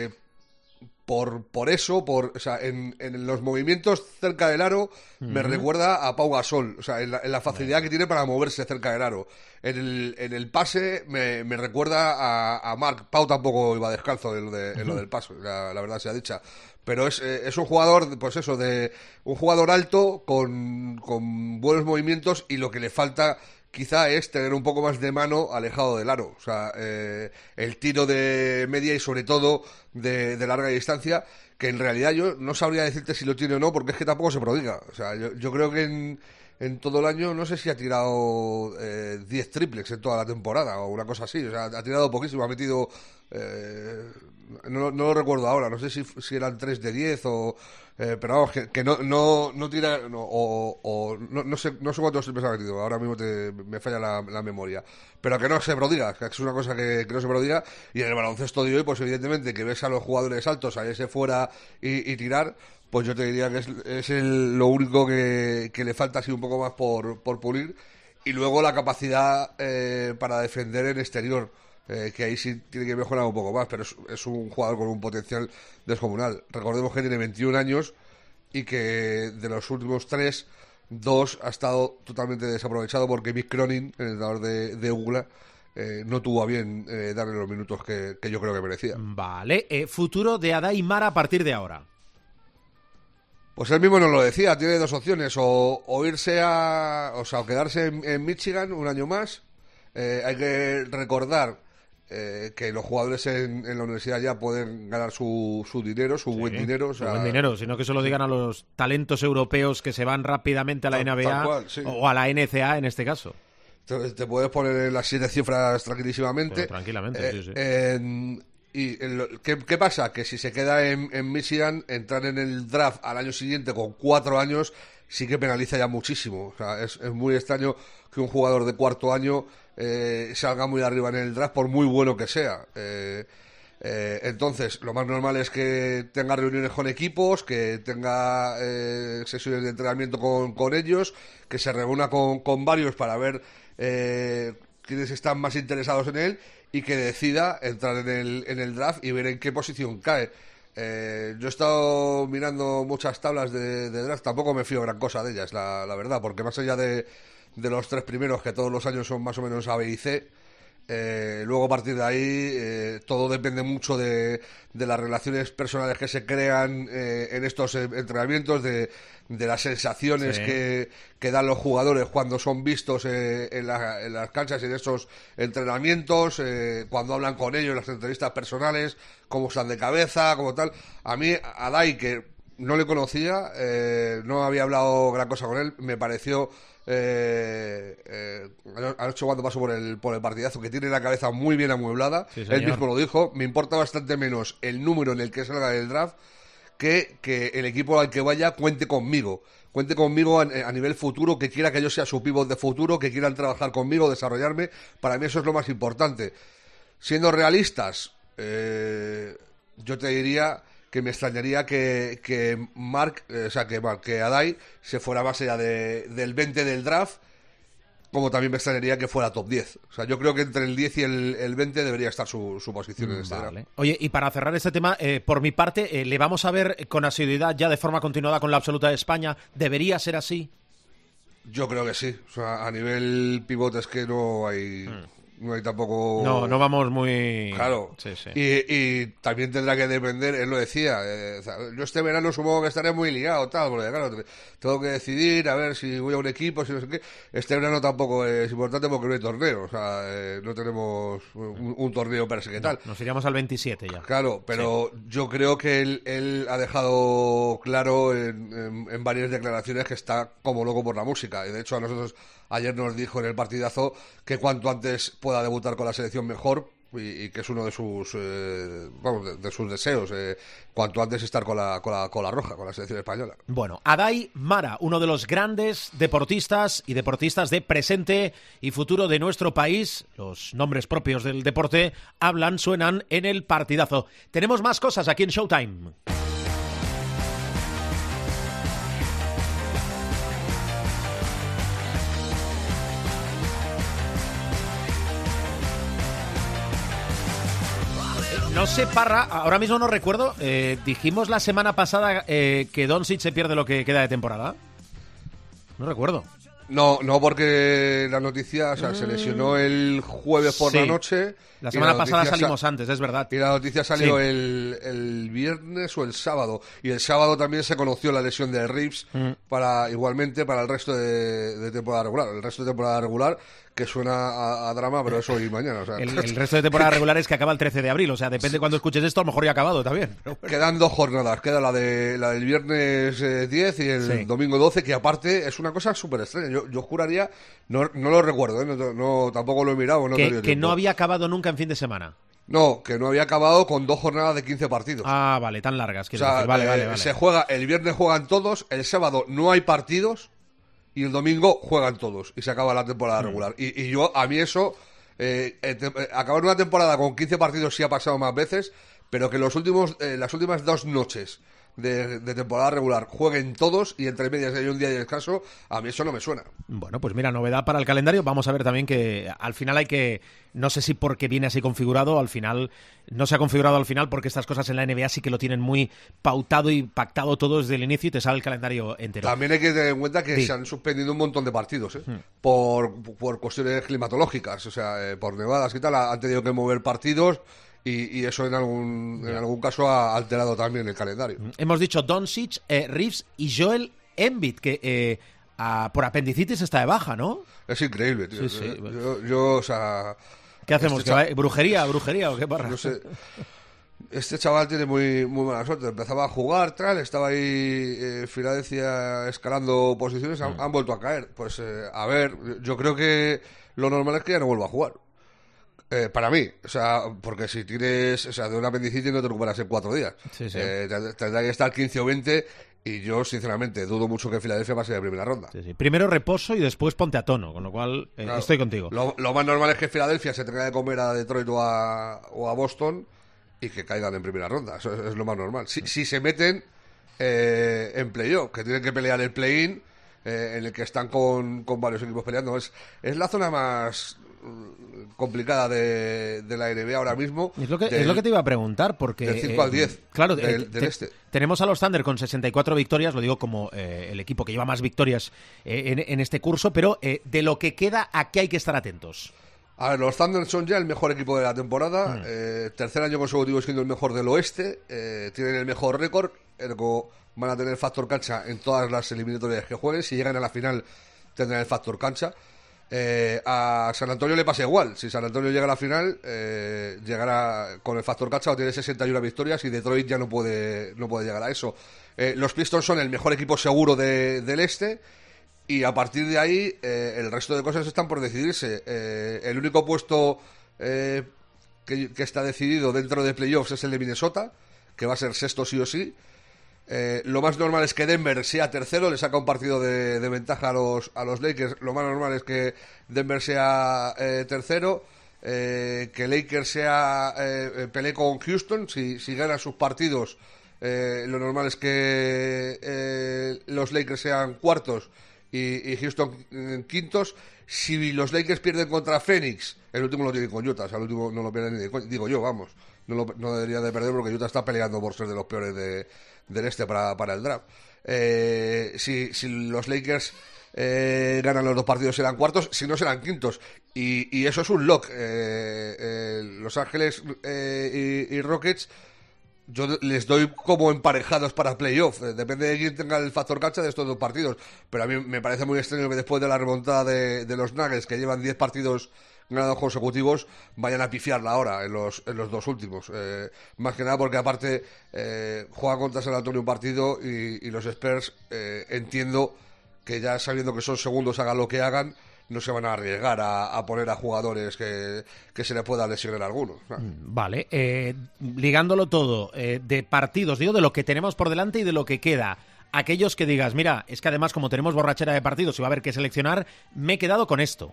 por eso, o sea, en los movimientos cerca del aro me recuerda a Pau Gasol, o sea, en la facilidad que tiene para moverse cerca del aro. En el pase me recuerda a Marc. Pau tampoco iba descalzo en lo del paso, la verdad sea dicha. Pero es un jugador, pues eso, un jugador alto con buenos movimientos, y lo que le falta quizá es tener un poco más de mano alejado del aro. O sea, el tiro de media y sobre todo de larga distancia, que en realidad yo no sabría decirte si lo tiene o no, porque es que tampoco se prodiga. O sea, yo creo que en todo el año no sé si ha tirado 10 triples en toda la temporada o una cosa así. O sea, ha tirado poquísimo, ha metido... no lo recuerdo ahora, no sé si eran 3 de 10 o... pero vamos, que no tira... No sé cuántos triples ha metido, ahora mismo me falla la memoria. Pero que no se prodiga, que es una cosa que no se prodiga. Y en el baloncesto de hoy, pues evidentemente que ves a los jugadores altos salirse fuera y tirar, pues yo te diría que es lo único que le falta así un poco más por pulir. Y luego la capacidad para defender en exterior, que ahí sí tiene que mejorar un poco más, pero es un jugador con un potencial descomunal. Recordemos que tiene 21 años y que de los últimos 3, 2 ha estado totalmente desaprovechado porque Mick Cronin, el entrenador de UCLA, no tuvo a bien darle los minutos que yo creo que merecía. Vale, futuro de Daimara a partir de ahora. Pues él mismo nos lo decía, tiene dos opciones, o irse o quedarse en Michigan un año más. Hay que recordar que los jugadores en la universidad ya pueden ganar su dinero, su buen dinero. O sea, buen dinero, sino que se lo digan a los talentos europeos que se van rápidamente a la NBA tal cual, sí. O a la NCAA en este caso. Te puedes poner en las 7 cifras tranquilísimamente. Pero tranquilamente, sí. ¿Qué pasa? Que si se queda en Michigan, entrar en el draft al año siguiente con 4 años sí que penaliza ya muchísimo. O sea, es muy extraño que un jugador de cuarto año salga muy arriba en el draft, por muy bueno que sea. Entonces, lo más normal es que tenga reuniones con equipos, que tenga sesiones de entrenamiento con ellos, que se reúna con varios para ver quienes están más interesados en él, y que decida entrar en el draft y ver en qué posición cae. Yo he estado mirando muchas tablas de draft, tampoco me fío gran cosa de ellas, la verdad, porque más allá de los 3 primeros, que todos los años son más o menos A, B y C, luego a partir de ahí todo depende mucho de las relaciones personales que se crean en estos entrenamientos, de las sensaciones que dan los jugadores cuando son vistos en las canchas y en estos entrenamientos, cuando hablan con ellos, las entrevistas personales, cómo están de cabeza, como tal. A mí, a Dai, que no le conocía, no había hablado gran cosa con él, me pareció... anoche cuando pasó por el partidazo, que tiene la cabeza muy bien amueblada. Sí, él mismo lo dijo, me importa bastante menos el número en el que salga el draft que el equipo al que vaya cuente conmigo a nivel futuro, que quiera que yo sea su pívot de futuro, que quieran trabajar conmigo, desarrollarme. Para mí eso es lo más importante. Siendo realistas, yo te diría que me extrañaría que Adai se fuera más allá del 20 del draft, como también me extrañaría que fuera top 10. O sea, yo creo que entre el 10 y el 20 debería estar su posición en este draft. Oye, y para cerrar este tema, por mi parte, ¿le vamos a ver con asiduidad ya de forma continuada con la absoluta de España? ¿Debería ser así? Yo creo que sí. O sea, a nivel pivot es que no hay... No hay tampoco... No vamos muy... Claro. Sí, sí. Y también tendrá que depender, él lo decía, yo este verano supongo que estaré muy liado, tal, porque claro, tengo que decidir a ver si voy a un equipo, si no sé qué. Este verano tampoco es importante porque no hay torneo, o sea, no tenemos un torneo per se que tal. Nos iríamos al 27 ya. Claro, pero yo creo que él ha dejado claro en varias declaraciones que está como loco por la música, y de hecho a nosotros ayer nos dijo en el partidazo que cuanto antes pueda debutar con la selección mejor, y que es uno de sus de sus deseos, cuanto antes estar con la roja, con la selección española. Bueno, Adai Mara, uno de los grandes deportistas y deportistas de presente y futuro de nuestro país. Los nombres propios del deporte suenan en el partidazo. Tenemos más cosas aquí en Showtime. No sé, Parra, ahora mismo no recuerdo, dijimos la semana pasada que Doncic se pierde lo que queda de temporada. No recuerdo. No, porque la noticia, o sea, se lesionó el jueves por la noche. La semana pasada salimos antes, es verdad. Y la noticia salió el viernes o el sábado. Y el sábado también se conoció la lesión de Reeves igualmente para el resto de temporada regular. El resto de temporada regular, que suena a drama, pero eso hoy y mañana. O sea. El resto de temporada regular es que acaba el 13 de abril, o sea, depende cuando escuches esto, a lo mejor ya ha acabado también. Bueno. Quedan 2 jornadas, queda la del viernes 10 y el domingo 12, que aparte es una cosa súper extraña. Yo juraría, no lo recuerdo, no tampoco lo he mirado. Que no había acabado nunca en fin de semana. No, que no había acabado con 2 jornadas de 15 partidos. Ah, vale, tan largas. O sea, vale. Se juega, el viernes juegan todos, el sábado no hay partidos y el domingo juegan todos y se acaba la temporada regular. Y a mí eso, acabar una temporada con 15 partidos sí ha pasado más veces, pero que las últimas 2 noches de temporada regular jueguen todos y entre medias hay un día de descanso, a mí eso no me suena. Bueno, pues mira, novedad para el calendario. Vamos a ver también que al final no sé si porque viene así configurado, al final no se ha configurado al final porque estas cosas en la NBA sí que lo tienen muy pautado y pactado todo desde el inicio y te sale el calendario entero. También hay que tener en cuenta que se han suspendido un montón de partidos, por cuestiones climatológicas, o sea, por nevadas y tal, han tenido que mover partidos. Y eso en algún caso ha alterado también el calendario. Hemos dicho Doncic, Reeves y Joel Embiid, que por apendicitis está de baja, ¿no? Es increíble, tío. Sí. Yo, o sea... ¿Qué hacemos? ¿Brujería o qué barra? No sé. Este chaval tiene muy mala suerte. Empezaba a jugar, estaba ahí Filadelfia escalando posiciones, han vuelto a caer. Pues, a ver, yo creo que lo normal es que ya no vuelva a jugar. Para mí, o sea, porque si tienes, o sea, de una apendicitis no te recuperas en 4 días. Sí. Tendrá que estar 15 o 20 y yo, sinceramente, dudo mucho que Filadelfia pase de primera ronda. Sí. Primero reposo y después ponte a tono, con lo cual claro, estoy contigo. Lo más normal es que Filadelfia se tenga que comer a Detroit o a Boston y que caigan en primera ronda. Eso es lo más normal. Si se meten en playoff, que tienen que pelear el play-in, en el que están con varios equipos peleando, es la zona más complicada de la NBA ahora mismo. Es lo que te iba a preguntar, porque... Del 5 al 10 claro, del este. Tenemos a los Thunder con 64 victorias, lo digo como el equipo que lleva más victorias en este curso, pero de lo que queda, ¿a qué hay que estar atentos? A ver, los Thunder son ya el mejor equipo de la temporada, tercer año consecutivo siendo el mejor del oeste, tienen el mejor récord, ergo van a tener factor cancha en todas las eliminatorias que jueguen, si llegan a la final tendrán el factor cancha. A San Antonio le pasa igual. Si San Antonio llega a la final, llegará con el factor cancha o tiene 61 victorias y Detroit ya no puede llegar a eso. Los Pistons son el mejor equipo seguro del este y a partir de ahí el resto de cosas están por decidirse. El único puesto que está decidido dentro de playoffs es el de Minnesota, que va a ser sexto sí o sí. Lo más normal es que Denver sea tercero, le saca un partido de ventaja a los Lakers. Lo más normal es que Denver sea tercero, que Lakers pelee con Houston. Si gana sus partidos, lo normal es que los Lakers sean cuartos y Houston quintos. Si los Lakers pierden contra Phoenix, el último lo tienen con Utah, o sea, el último no lo pierden ni digo yo, vamos. No debería de perder porque Utah está peleando por ser de los peores del este para el draft. Si los Lakers ganan los 2 partidos serán cuartos, si no serán quintos. Y eso es un lock. Los Ángeles y Rockets, yo les doy como emparejados para playoff. Depende de quién tenga el factor cancha de estos 2 partidos. Pero a mí me parece muy extraño que después de la remontada de los Nuggets, que llevan 10 partidos ganados consecutivos, vayan a pifiarla ahora en los 2 últimos. Más que nada porque aparte juega contra San Antonio un partido y los Spurs, entiendo que ya sabiendo que son segundos, hagan lo que hagan, no se van a arriesgar a poner a jugadores que se les pueda lesionar alguno. Vale, ligándolo todo, de partidos, digo, de lo que tenemos por delante y de lo que queda. Aquellos que digas, mira, es que además como tenemos borrachera de partidos y va a haber que seleccionar, me he quedado con esto.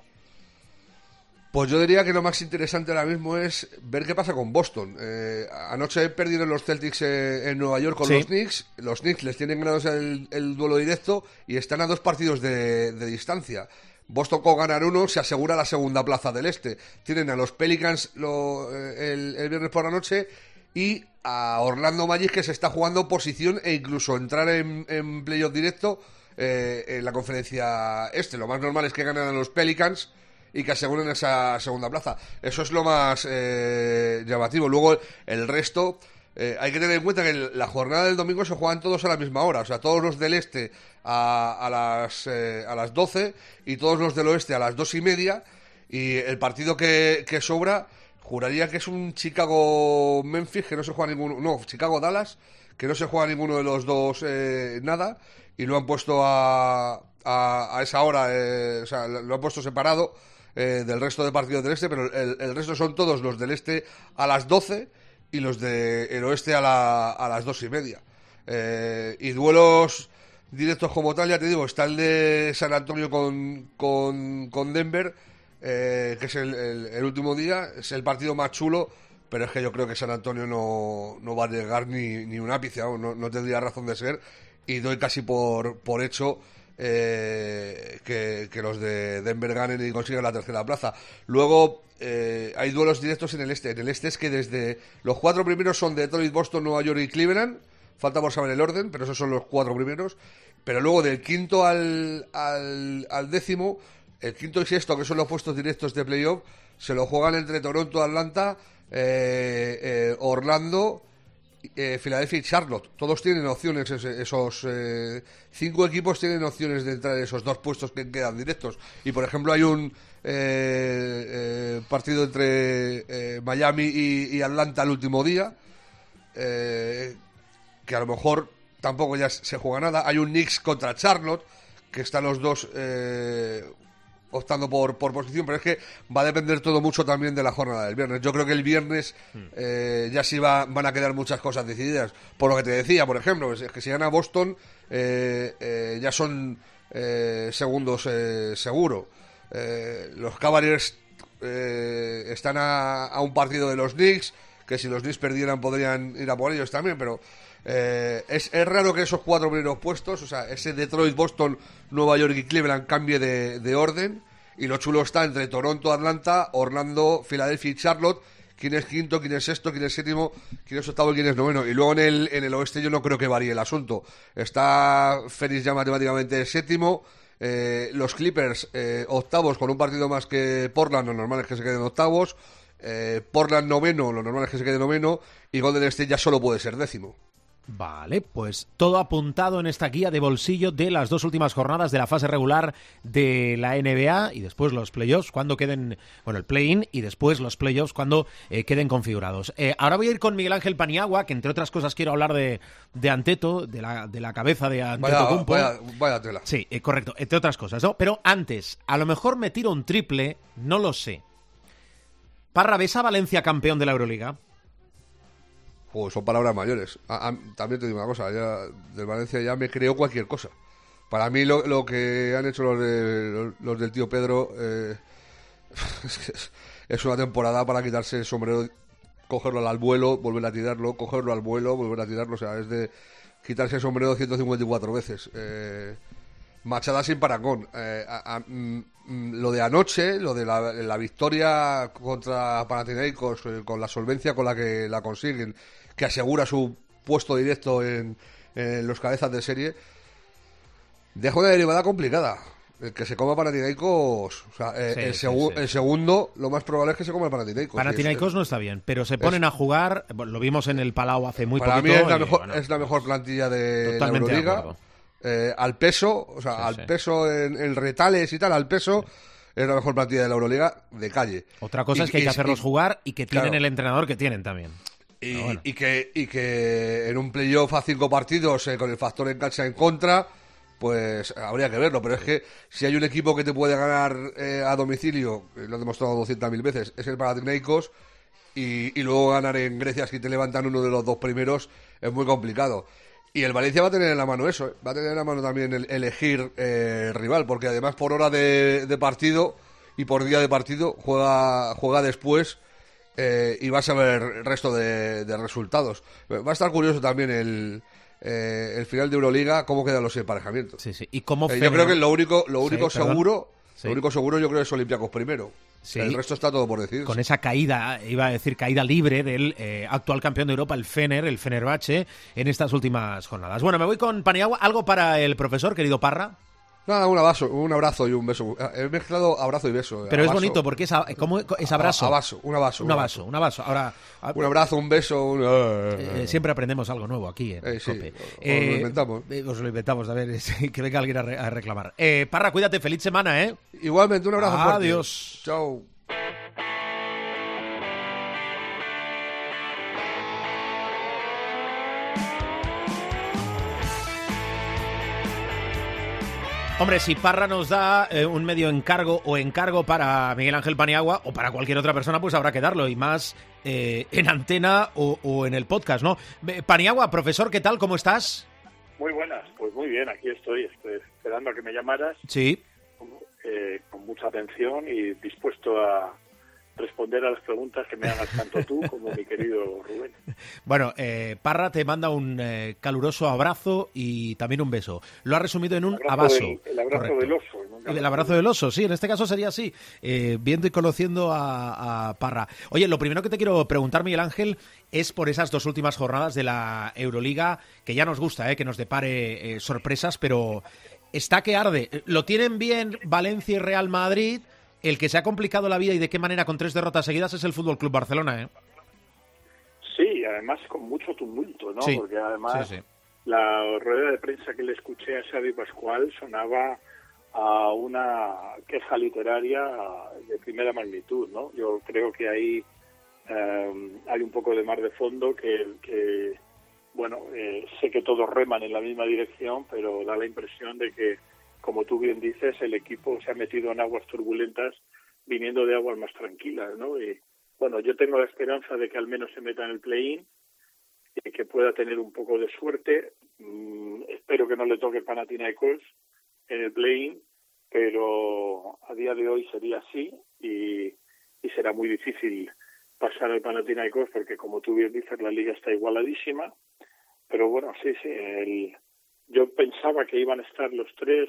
Pues yo diría que lo más interesante ahora mismo es ver qué pasa con Boston. Anoche perdieron los Celtics en Nueva York con los Knicks. Los Knicks les tienen ganados el duelo directo y están a 2 partidos de distancia. Boston, con ganar uno, se asegura la segunda plaza del este. Tienen a los Pelicans el viernes por la noche y a Orlando Magic, que se está jugando posición e incluso entrar en playoff directo en la conferencia este. Lo más normal es que ganen a los Pelicans y que aseguren esa segunda plaza. Eso es lo más llamativo. Luego el resto, hay que tener en cuenta que la jornada del domingo se juegan todos a la misma hora. O sea, todos los del este a las 12 y todos los del oeste a las 2:30. Y el partido que sobra, juraría que es un Chicago-Memphis, que no se juega ninguno. No, Chicago-Dallas, que no se juega ninguno de los dos nada. Y lo han puesto a esa hora, o sea, lo han puesto separado del resto de partidos del este, pero el resto son todos los del este a las 12 y los del oeste a las 2:30. Y duelos directos como tal, ya te digo, está el de San Antonio con Denver, que es el último día, es el partido más chulo, pero es que yo creo que San Antonio no va a llegar ni un ápice, no tendría razón de ser, y doy casi por hecho que los de Denver ganen y consigan la tercera plaza. Luego hay duelos directos en el este. En el este es que desde los 4 primeros son Detroit, Boston, Nueva York y Cleveland. Falta por saber el orden, pero esos son los 4 primeros. Pero luego del quinto al 10º, el quinto y sexto, que son los puestos directos de playoff, se lo juegan entre Toronto, Atlanta, Orlando, Filadelfia y Charlotte. Todos tienen opciones, esos 5 equipos tienen opciones de entrar en esos 2 puestos que quedan directos. Y por ejemplo hay un partido entre Miami y Atlanta el último día, que a lo mejor tampoco ya se juega nada. Hay un Knicks contra Charlotte, que están los dos optando por posición, pero es que va a depender todo mucho también de la jornada del viernes. Yo creo que el viernes ya sí van a quedar muchas cosas decididas. Por lo que te decía, por ejemplo, es que si gana Boston, ya son segundos seguro. Los Cavaliers están a un partido de los Knicks, que si los Knicks perdieran podrían ir a por ellos también, pero es raro que esos 4 primeros puestos, o sea, ese Detroit, Boston, Nueva York y Cleveland cambie de orden, y lo chulo está entre Toronto, Atlanta, Orlando, Filadelfia y Charlotte, quién es quinto, quién es sexto, quién es séptimo, quién es octavo y quién es noveno. Y luego en el oeste yo no creo que varíe el asunto. Está Phoenix ya matemáticamente séptimo, los Clippers octavos con un partido más que Portland, lo normal es que se queden octavos, Portland noveno, lo normal es que se quede noveno, y Golden State ya solo puede ser décimo. Vale, pues todo apuntado en esta guía de bolsillo de las 2 últimas jornadas de la fase regular de la NBA y después los playoffs cuando queden, bueno, el play-in y después los playoffs cuando queden configurados. Ahora voy a ir con Miguel Ángel Paniagua, que entre otras cosas quiero hablar de Anteto, de la cabeza de Antetokounmpo. Vaya tela. Sí, correcto, entre otras cosas, ¿no? Pero antes, a lo mejor me tiro un triple, no lo sé. Parra, ¿ves a Valencia campeón de la Euroliga? Son palabras mayores. También te digo una cosa, ya del Valencia ya me creo cualquier cosa. Para mí lo que han hecho los del tío Pedro es una temporada para quitarse el sombrero, cogerlo al vuelo, volver a tirarlo, cogerlo al vuelo, volver a tirarlo. O sea, es de quitarse el sombrero 154 veces. Machada sin parangón. Lo de anoche, lo de la victoria contra Panathinaikos, con la solvencia con la que la consiguen, que asegura su puesto directo en los cabezas de serie, deja una derivada complicada. El que se coma Panathinaikos, o sea, el segundo, lo más probable es que se coma el Panathinaikos. Panathinaikos no está bien, pero se ponen a jugar, lo vimos en el Palau hace muy poquito. Para mí es la mejor plantilla de la Euroliga. Al peso, o sea, al peso en retales y tal, al peso es la mejor plantilla de la Euroliga de calle. Otra cosa es que hay que hacerlos jugar y que tienen el entrenador que tienen también. Y que en un playoff a 5 partidos con el factor en cancha en contra, pues habría que verlo. Pero es que si hay un equipo que te puede ganar a domicilio, lo he demostrado 200.000 veces, es el Panathinaikos, y luego ganar en Grecia si te levantan uno de los 2 primeros es muy complicado. Y el Valencia va a tener en la mano eso, va a tener en la mano también elegir rival, porque además por hora de partido y por día de partido juega después y va a saber el resto de resultados. Va a estar curioso también el final de Euroliga, cómo quedan los emparejamientos. Sí. ¿Y cómo yo creo que lo único seguro yo creo es Olympiacos primero. Sí. El resto está todo por decidir. Con esa caída, iba a decir caída libre del actual campeón de Europa, el Fenerbahce, en estas últimas jornadas. Bueno, me voy con Paniagua. ¿Algo para el profesor, querido Parra? Nada, un abrazo y un beso. He mezclado abrazo y beso. Pero es bonito porque ¿cómo es abrazo? Un abaso. Ahora, un abrazo, un beso. Siempre aprendemos algo nuevo aquí en COPE. Lo inventamos. Os lo inventamos, a ver, que venga alguien a reclamar. Parra, cuídate, feliz semana, ¿eh? Igualmente, un abrazo fuerte. Adiós. Chao. Hombre, si Parra nos da un medio encargo para Miguel Ángel Paniagua o para cualquier otra persona, pues habrá que darlo, y más en antena o en el podcast, ¿no? Paniagua, profesor, ¿qué tal? ¿Cómo estás? Muy buenas, pues muy bien, aquí estoy esperando a que me llamaras. Sí. Con mucha atención y dispuesto a responder a las preguntas que me hagas tanto tú como mi querido Rubén. Bueno, Parra te manda un caluroso abrazo y también un beso. Lo ha resumido en un abrazo. El abrazo del oso. El abrazo del oso, sí, en este caso sería así, viendo y conociendo a Parra. Oye, lo primero que te quiero preguntar, Miguel Ángel, es por esas 2 últimas jornadas de la Euroliga, que ya nos gusta, que nos depare sorpresas, pero está que arde. Lo tienen bien Valencia y Real Madrid. El que se ha complicado la vida y de qué manera con 3 derrotas seguidas es el Fútbol Club Barcelona, ¿eh? Sí, además con mucho tumulto, ¿no? Sí, porque además la rueda de prensa que le escuché a Xavi Pascual sonaba a una queja literaria de primera magnitud, ¿no? Yo creo que ahí hay un poco de mar de fondo que bueno, sé que todos reman en la misma dirección, pero da la impresión de que, como tú bien dices, el equipo se ha metido en aguas turbulentas viniendo de aguas más tranquilas, ¿no? Y bueno, yo tengo la esperanza de que al menos se meta en el play-in y que pueda tener un poco de suerte. Espero que no le toque Panathinaikos en el play-in, pero a día de hoy sería así y será muy difícil pasar al Panathinaikos porque, como tú bien dices, la liga está igualadísima. Pero bueno, sí, yo pensaba que iban a estar los 3,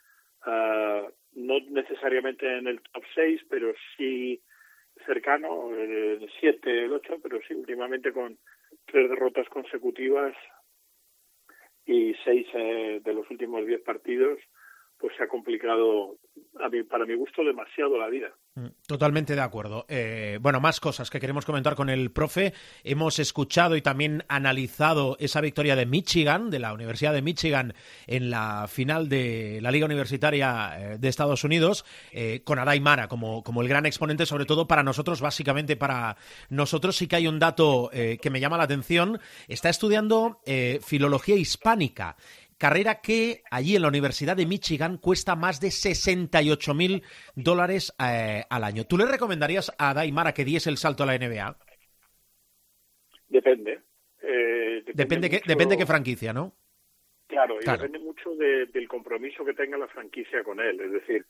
no necesariamente en el top 6, pero sí cercano, el 7, el 8, pero sí últimamente con 3 derrotas consecutivas y 6 de los últimos 10 partidos, pues se ha complicado, para mi gusto, demasiado la vida. Totalmente de acuerdo. Bueno, más cosas que queremos comentar con el profe. Hemos escuchado y también analizado esa victoria de Michigan, de la Universidad de Michigan, en la final de la Liga Universitaria de Estados Unidos, con Aday Mara como el gran exponente, sobre todo para nosotros, básicamente para nosotros. Sí que hay un dato que me llama la atención. Está estudiando filología hispánica, carrera que allí en la Universidad de Michigan cuesta más de $68,000 al año. ¿Tú le recomendarías a Aday Mara que diese el salto a la NBA? Depende. Depende qué franquicia, ¿no? Claro, y depende mucho del compromiso que tenga la franquicia con él. Es decir,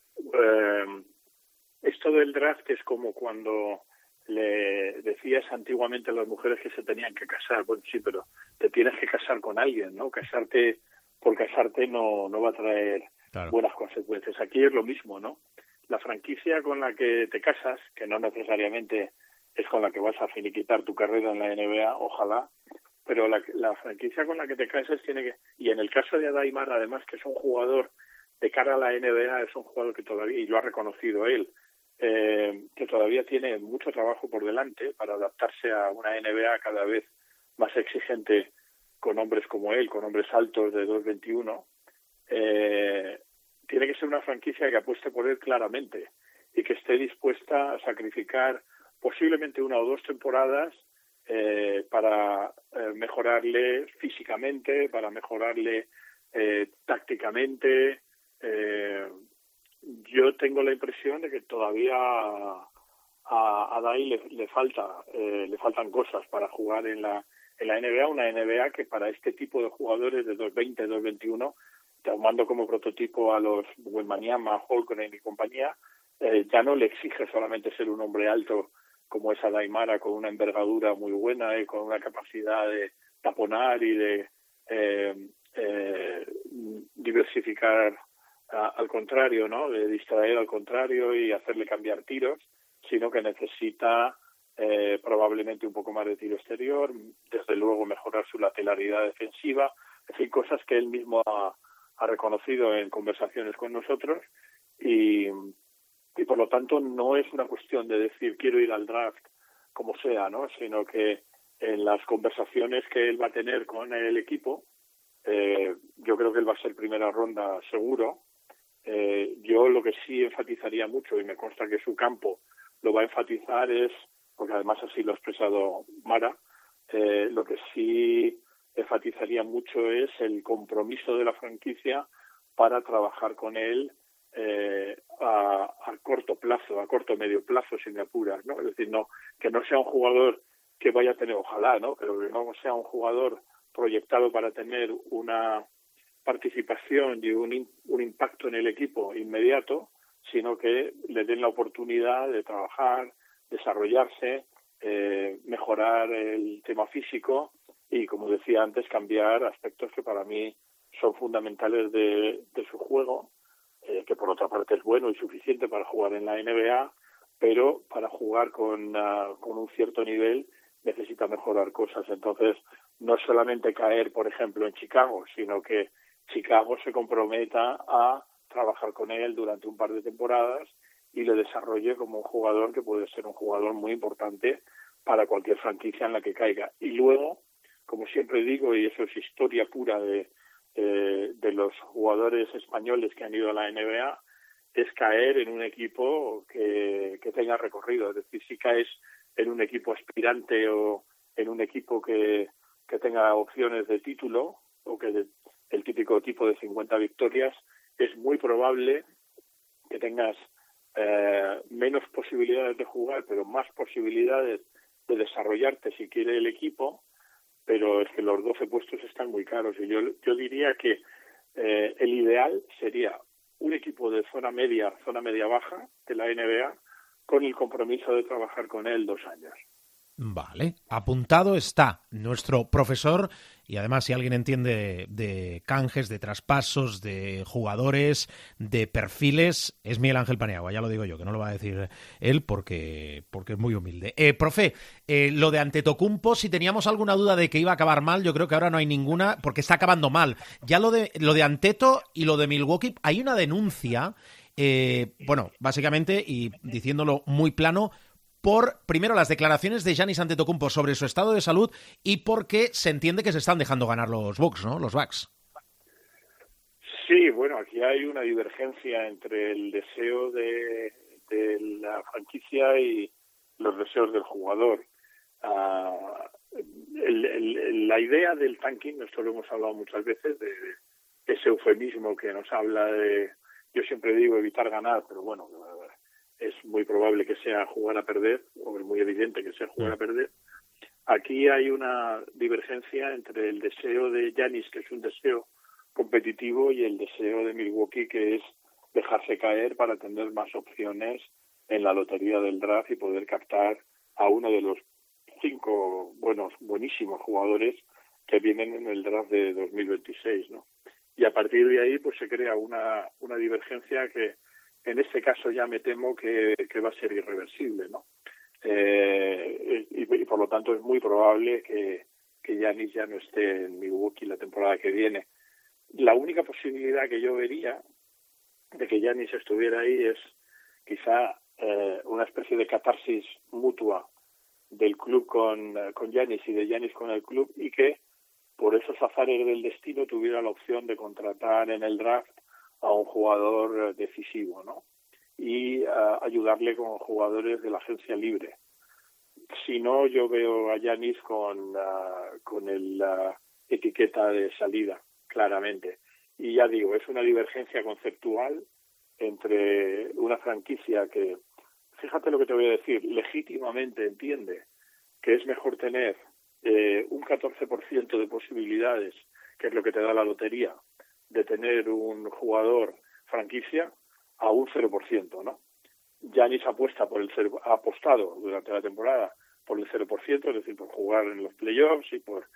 esto del draft es como cuando le decías antiguamente a las mujeres que se tenían que casar. Bueno, sí, pero te tienes que casar con alguien, ¿no? Casarte por casarte no va a traer buenas consecuencias. Aquí es lo mismo, ¿no? La franquicia con la que te casas, que no necesariamente es con la que vas a finiquitar tu carrera en la NBA, ojalá, pero la franquicia con la que te casas tiene que... Y en el caso de Aday Mara, además, que es un jugador de cara a la NBA es un jugador que todavía, y lo ha reconocido él, que todavía tiene mucho trabajo por delante para adaptarse a una NBA cada vez más exigente con hombres como él, con hombres altos de 2.21. Tiene que ser una franquicia que apueste por él claramente y que esté dispuesta a sacrificar posiblemente 1 o 2 temporadas para mejorarle físicamente, para mejorarle tácticamente. Yo tengo la impresión de que todavía a Dai le faltan cosas para jugar en la NBA, una NBA que para este tipo de jugadores de 2.20, 2.21, tomando como prototipo a los Wembanyama, Holmgren y compañía, ya no le exige solamente ser un hombre alto como es Adai Mara, con una envergadura muy buena y con una capacidad de taponar y de diversificar al contrario, ¿no? De distraer al contrario y hacerle cambiar tiros, sino que necesita probablemente un poco más de tiro exterior, desde luego mejorar su lateralidad defensiva, en fin, cosas que él mismo ha reconocido en conversaciones con nosotros y por lo tanto no es una cuestión de decir quiero ir al draft como sea, ¿no? Sino que en las conversaciones que él va a tener con el equipo, yo creo que él va a ser primera ronda seguro. Yo lo que sí enfatizaría mucho, y me consta que su campo lo va a enfatizar, es, porque además así lo ha expresado Mara, lo que sí enfatizaría mucho es el compromiso de la franquicia para trabajar con él a corto plazo, a corto medio plazo, si me apuras, ¿no? Es decir, no que no sea un jugador que vaya a tener, ojalá, ¿no? Pero que no sea un jugador proyectado para tener una participación y un impacto en el equipo inmediato, sino que le den la oportunidad de trabajar, desarrollarse, mejorar el tema físico y, como decía antes, cambiar aspectos que para mí son fundamentales de su juego, que por otra parte es bueno y suficiente para jugar en la NBA, pero para jugar con un cierto nivel necesita mejorar cosas. Entonces, no solamente caer, por ejemplo, en Chicago, sino que Chicago se comprometa a trabajar con él durante un par de temporadas y le desarrolle como un jugador que puede ser un jugador muy importante para cualquier franquicia en la que caiga. Y luego, como siempre digo, y eso es historia pura de los jugadores españoles que han ido a la NBA, es caer en un equipo que tenga recorrido. Es decir, si caes en un equipo aspirante o en un equipo que tenga opciones de título, o que el típico tipo de 50 victorias, es muy probable que tengas menos posibilidades de jugar, pero más posibilidades de desarrollarte si quiere el equipo, pero es que los 12 puestos están muy caros. Y yo diría que el ideal sería un equipo de zona media baja de la NBA con el compromiso de trabajar con él 2 años. Vale, apuntado está nuestro profesor, y además si alguien entiende de canjes, de traspasos, de jugadores, de perfiles, es Miguel Ángel Paniagua, ya lo digo yo, que no lo va a decir él porque es muy humilde. Profe, lo de Antetokounmpo, si teníamos alguna duda de que iba a acabar mal, yo creo que ahora no hay ninguna, porque está acabando mal. Ya lo de Anteto y lo de Milwaukee, hay una denuncia, bueno, básicamente, y diciéndolo muy plano, por, primero, las declaraciones de Giannis Antetokounmpo sobre su estado de salud y porque se entiende que se están dejando ganar los Bucks, ¿no? Los Bucks. Sí, bueno, aquí hay una divergencia entre el deseo de la franquicia y los deseos del jugador. La idea del tanking, esto lo hemos hablado muchas veces, de ese eufemismo que nos habla de, yo siempre digo evitar ganar, pero bueno, es muy probable que sea jugar a perder, o es muy evidente que sea jugar a perder. Aquí hay una divergencia entre el deseo de Giannis, que es un deseo competitivo, y el deseo de Milwaukee, que es dejarse caer para tener más opciones en la lotería del draft y poder captar a uno de los 5 buenísimos jugadores que vienen en el draft de 2026, ¿no? Y a partir de ahí pues se crea una divergencia que en este caso ya me temo que va a ser irreversible, ¿no? Y por lo tanto es muy probable que Giannis ya no esté en Milwaukee la temporada que viene. La única posibilidad que yo vería de que Giannis estuviera ahí es quizá una especie de catarsis mutua del club con Giannis y de Giannis con el club, y que por esos azares del destino tuviera la opción de contratar en el draft a un jugador decisivo, ¿no? Y ayudarle con jugadores de la agencia libre. Si no, yo veo a Giannis con la etiqueta de salida, claramente. Y ya digo, es una divergencia conceptual entre una franquicia que, fíjate lo que te voy a decir, legítimamente entiende que es mejor tener un 14% de posibilidades, que es lo que te da la lotería, de tener un jugador franquicia, a un 0%, ¿no? Giannis apuesta por el 0%, ha apostado durante la temporada por el 0%, es decir, por jugar en los playoffs y por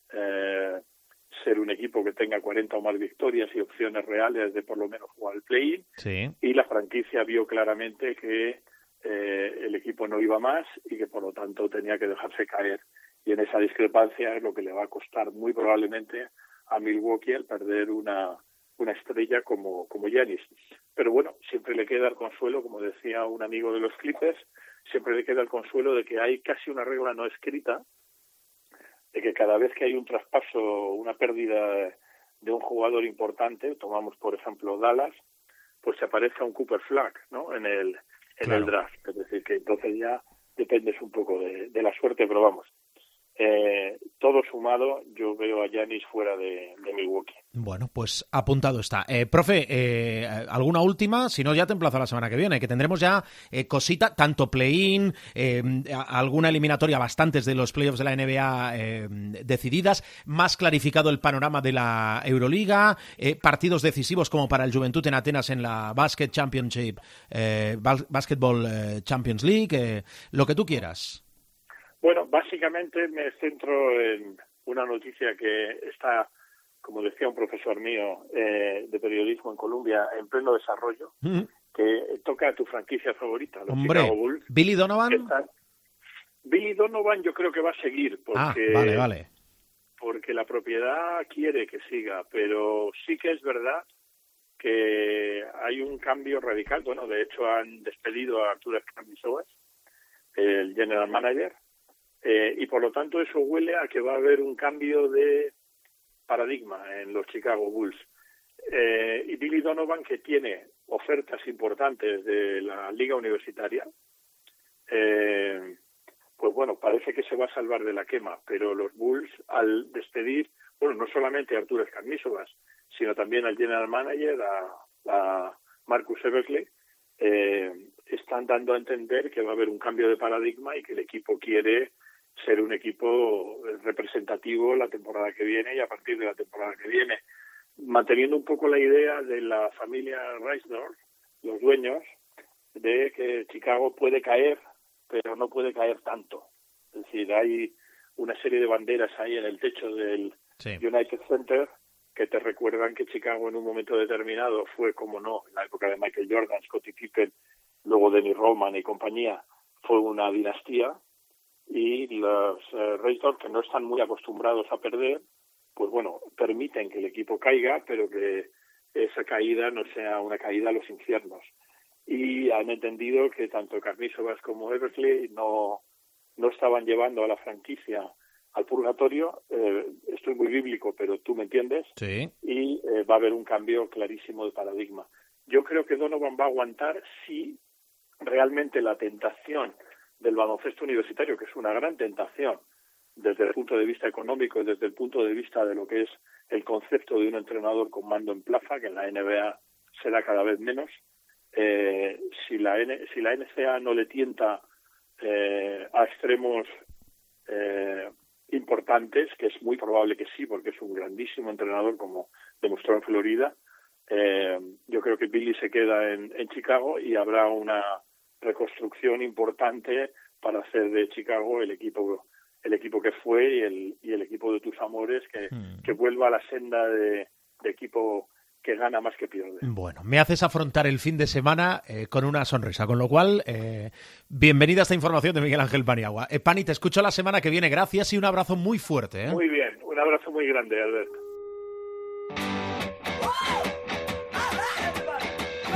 ser un equipo que tenga 40 o más victorias y opciones reales de por lo menos jugar el play-in. Sí. Y la franquicia vio claramente que el equipo no iba más y que por lo tanto tenía que dejarse caer. Y en esa discrepancia es lo que le va a costar muy probablemente a Milwaukee el perder una estrella como Giannis. Pero bueno, siempre le queda el consuelo, como decía un amigo de los Clippers, siempre le queda el consuelo de que hay casi una regla no escrita, de que cada vez que hay un traspaso, una pérdida de un jugador importante, tomamos por ejemplo Dallas, pues se aparezca un Cooper Flag, ¿no? en el draft. Es decir, que entonces ya dependes un poco de la suerte, pero vamos. Todo sumado, yo veo a Giannis fuera de Milwaukee. Bueno, pues apuntado está. Profe, ¿alguna última? Si no, ya te emplazo la semana que viene, que tendremos ya cosita, tanto play-in, alguna eliminatoria, bastantes de los playoffs de la NBA decididas, más clarificado el panorama de la Euroliga, partidos decisivos como para el Juventud en Atenas en la Basketball Champions League, lo que tú quieras. Bueno, básicamente me centro en una noticia que está, como decía un profesor mío de periodismo en Colombia, en pleno desarrollo, que toca a tu franquicia favorita, los Chicago Bulls. ¿Billy Donovan? Billy Donovan yo creo que va a seguir, porque, vale. porque la propiedad quiere que siga, pero sí que es verdad que hay un cambio radical. Bueno, de hecho han despedido a Arturas Karnisovas, el general manager, y por lo tanto eso huele a que va a haber un cambio de paradigma en los Chicago Bulls. Y Billy Donovan, que tiene ofertas importantes de la liga universitaria, pues bueno, parece que se va a salvar de la quema, pero los Bulls al despedir, bueno, no solamente a Arturas Karnisovas, sino también al general manager, a Marcus Eversley, están dando a entender que va a haber un cambio de paradigma y que el equipo quiere ser un equipo representativo la temporada que viene y a partir de la temporada que viene, manteniendo un poco la idea de la familia Reisdorf, los dueños, de que Chicago puede caer, pero no puede caer tanto. Es decir, hay una serie de banderas ahí en el techo del United Center que te recuerdan que Chicago en un momento determinado fue, como no, en la época de Michael Jordan, Scottie Pippen, luego Dennis Rodman y compañía, fue una dinastía. Y los Reisdorf, que no están muy acostumbrados a perder, pues bueno, permiten que el equipo caiga, pero que esa caída no sea una caída a los infiernos. Y han entendido que tanto Karnisovas como Eversley no estaban llevando a la franquicia al purgatorio. Estoy muy bíblico, pero tú me entiendes. Sí. Y va a haber un cambio clarísimo de paradigma. Yo creo que Donovan va a aguantar si realmente la tentación del baloncesto universitario, que es una gran tentación desde el punto de vista económico y desde el punto de vista de lo que es el concepto de un entrenador con mando en plaza, que en la NBA se da cada vez menos. Si la NCAA no le tienta a extremos importantes, que es muy probable que sí, porque es un grandísimo entrenador, como demostró en Florida, yo creo que Billy se queda en Chicago y habrá una reconstrucción importante para hacer de Chicago el equipo que fue y el equipo de tus amores, que vuelva a la senda de equipo que gana más que pierde. Bueno, me haces afrontar el fin de semana con una sonrisa, con lo cual, bienvenida a esta información de Miguel Ángel Paniagua. Pani, te escucho la semana que viene. Gracias y un abrazo muy fuerte. Muy bien, un abrazo muy grande, Alberto.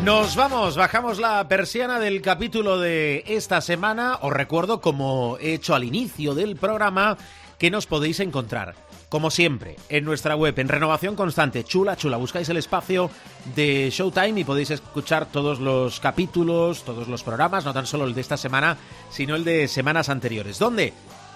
Nos vamos, bajamos la persiana del capítulo de esta semana. Os recuerdo, como he hecho al inicio del programa, que nos podéis encontrar, como siempre, en nuestra web, en renovación constante, chula. Buscáis el espacio de Showtime y podéis escuchar todos los capítulos, todos los programas, no tan solo el de esta semana, sino el de semanas anteriores. ¿Dónde?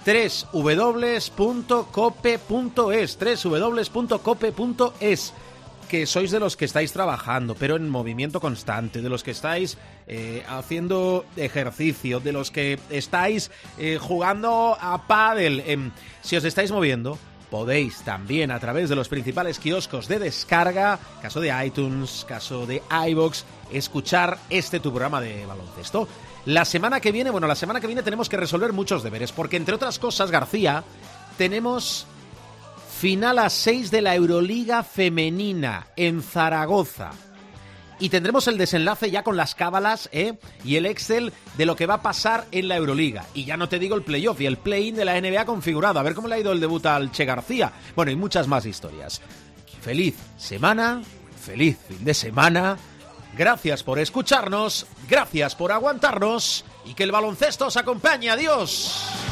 www.cope.es, que sois de los que estáis trabajando, pero en movimiento constante, de los que estáis haciendo ejercicio, de los que estáis jugando a pádel. Si os estáis moviendo, podéis también a través de los principales kioscos de descarga, caso de iTunes, caso de iVoox, escuchar tu programa de baloncesto. La semana que viene tenemos que resolver muchos deberes, porque entre otras cosas, García, tenemos final a 6 de la Euroliga femenina en Zaragoza. Y tendremos el desenlace ya con las cábalas y el Excel de lo que va a pasar en la Euroliga. Y ya no te digo el playoff y el play-in de la NBA configurado. A ver cómo le ha ido el debut al Che García. Bueno, y muchas más historias. Feliz semana, feliz fin de semana. Gracias por escucharnos, gracias por aguantarnos y que el baloncesto os acompañe. Adiós.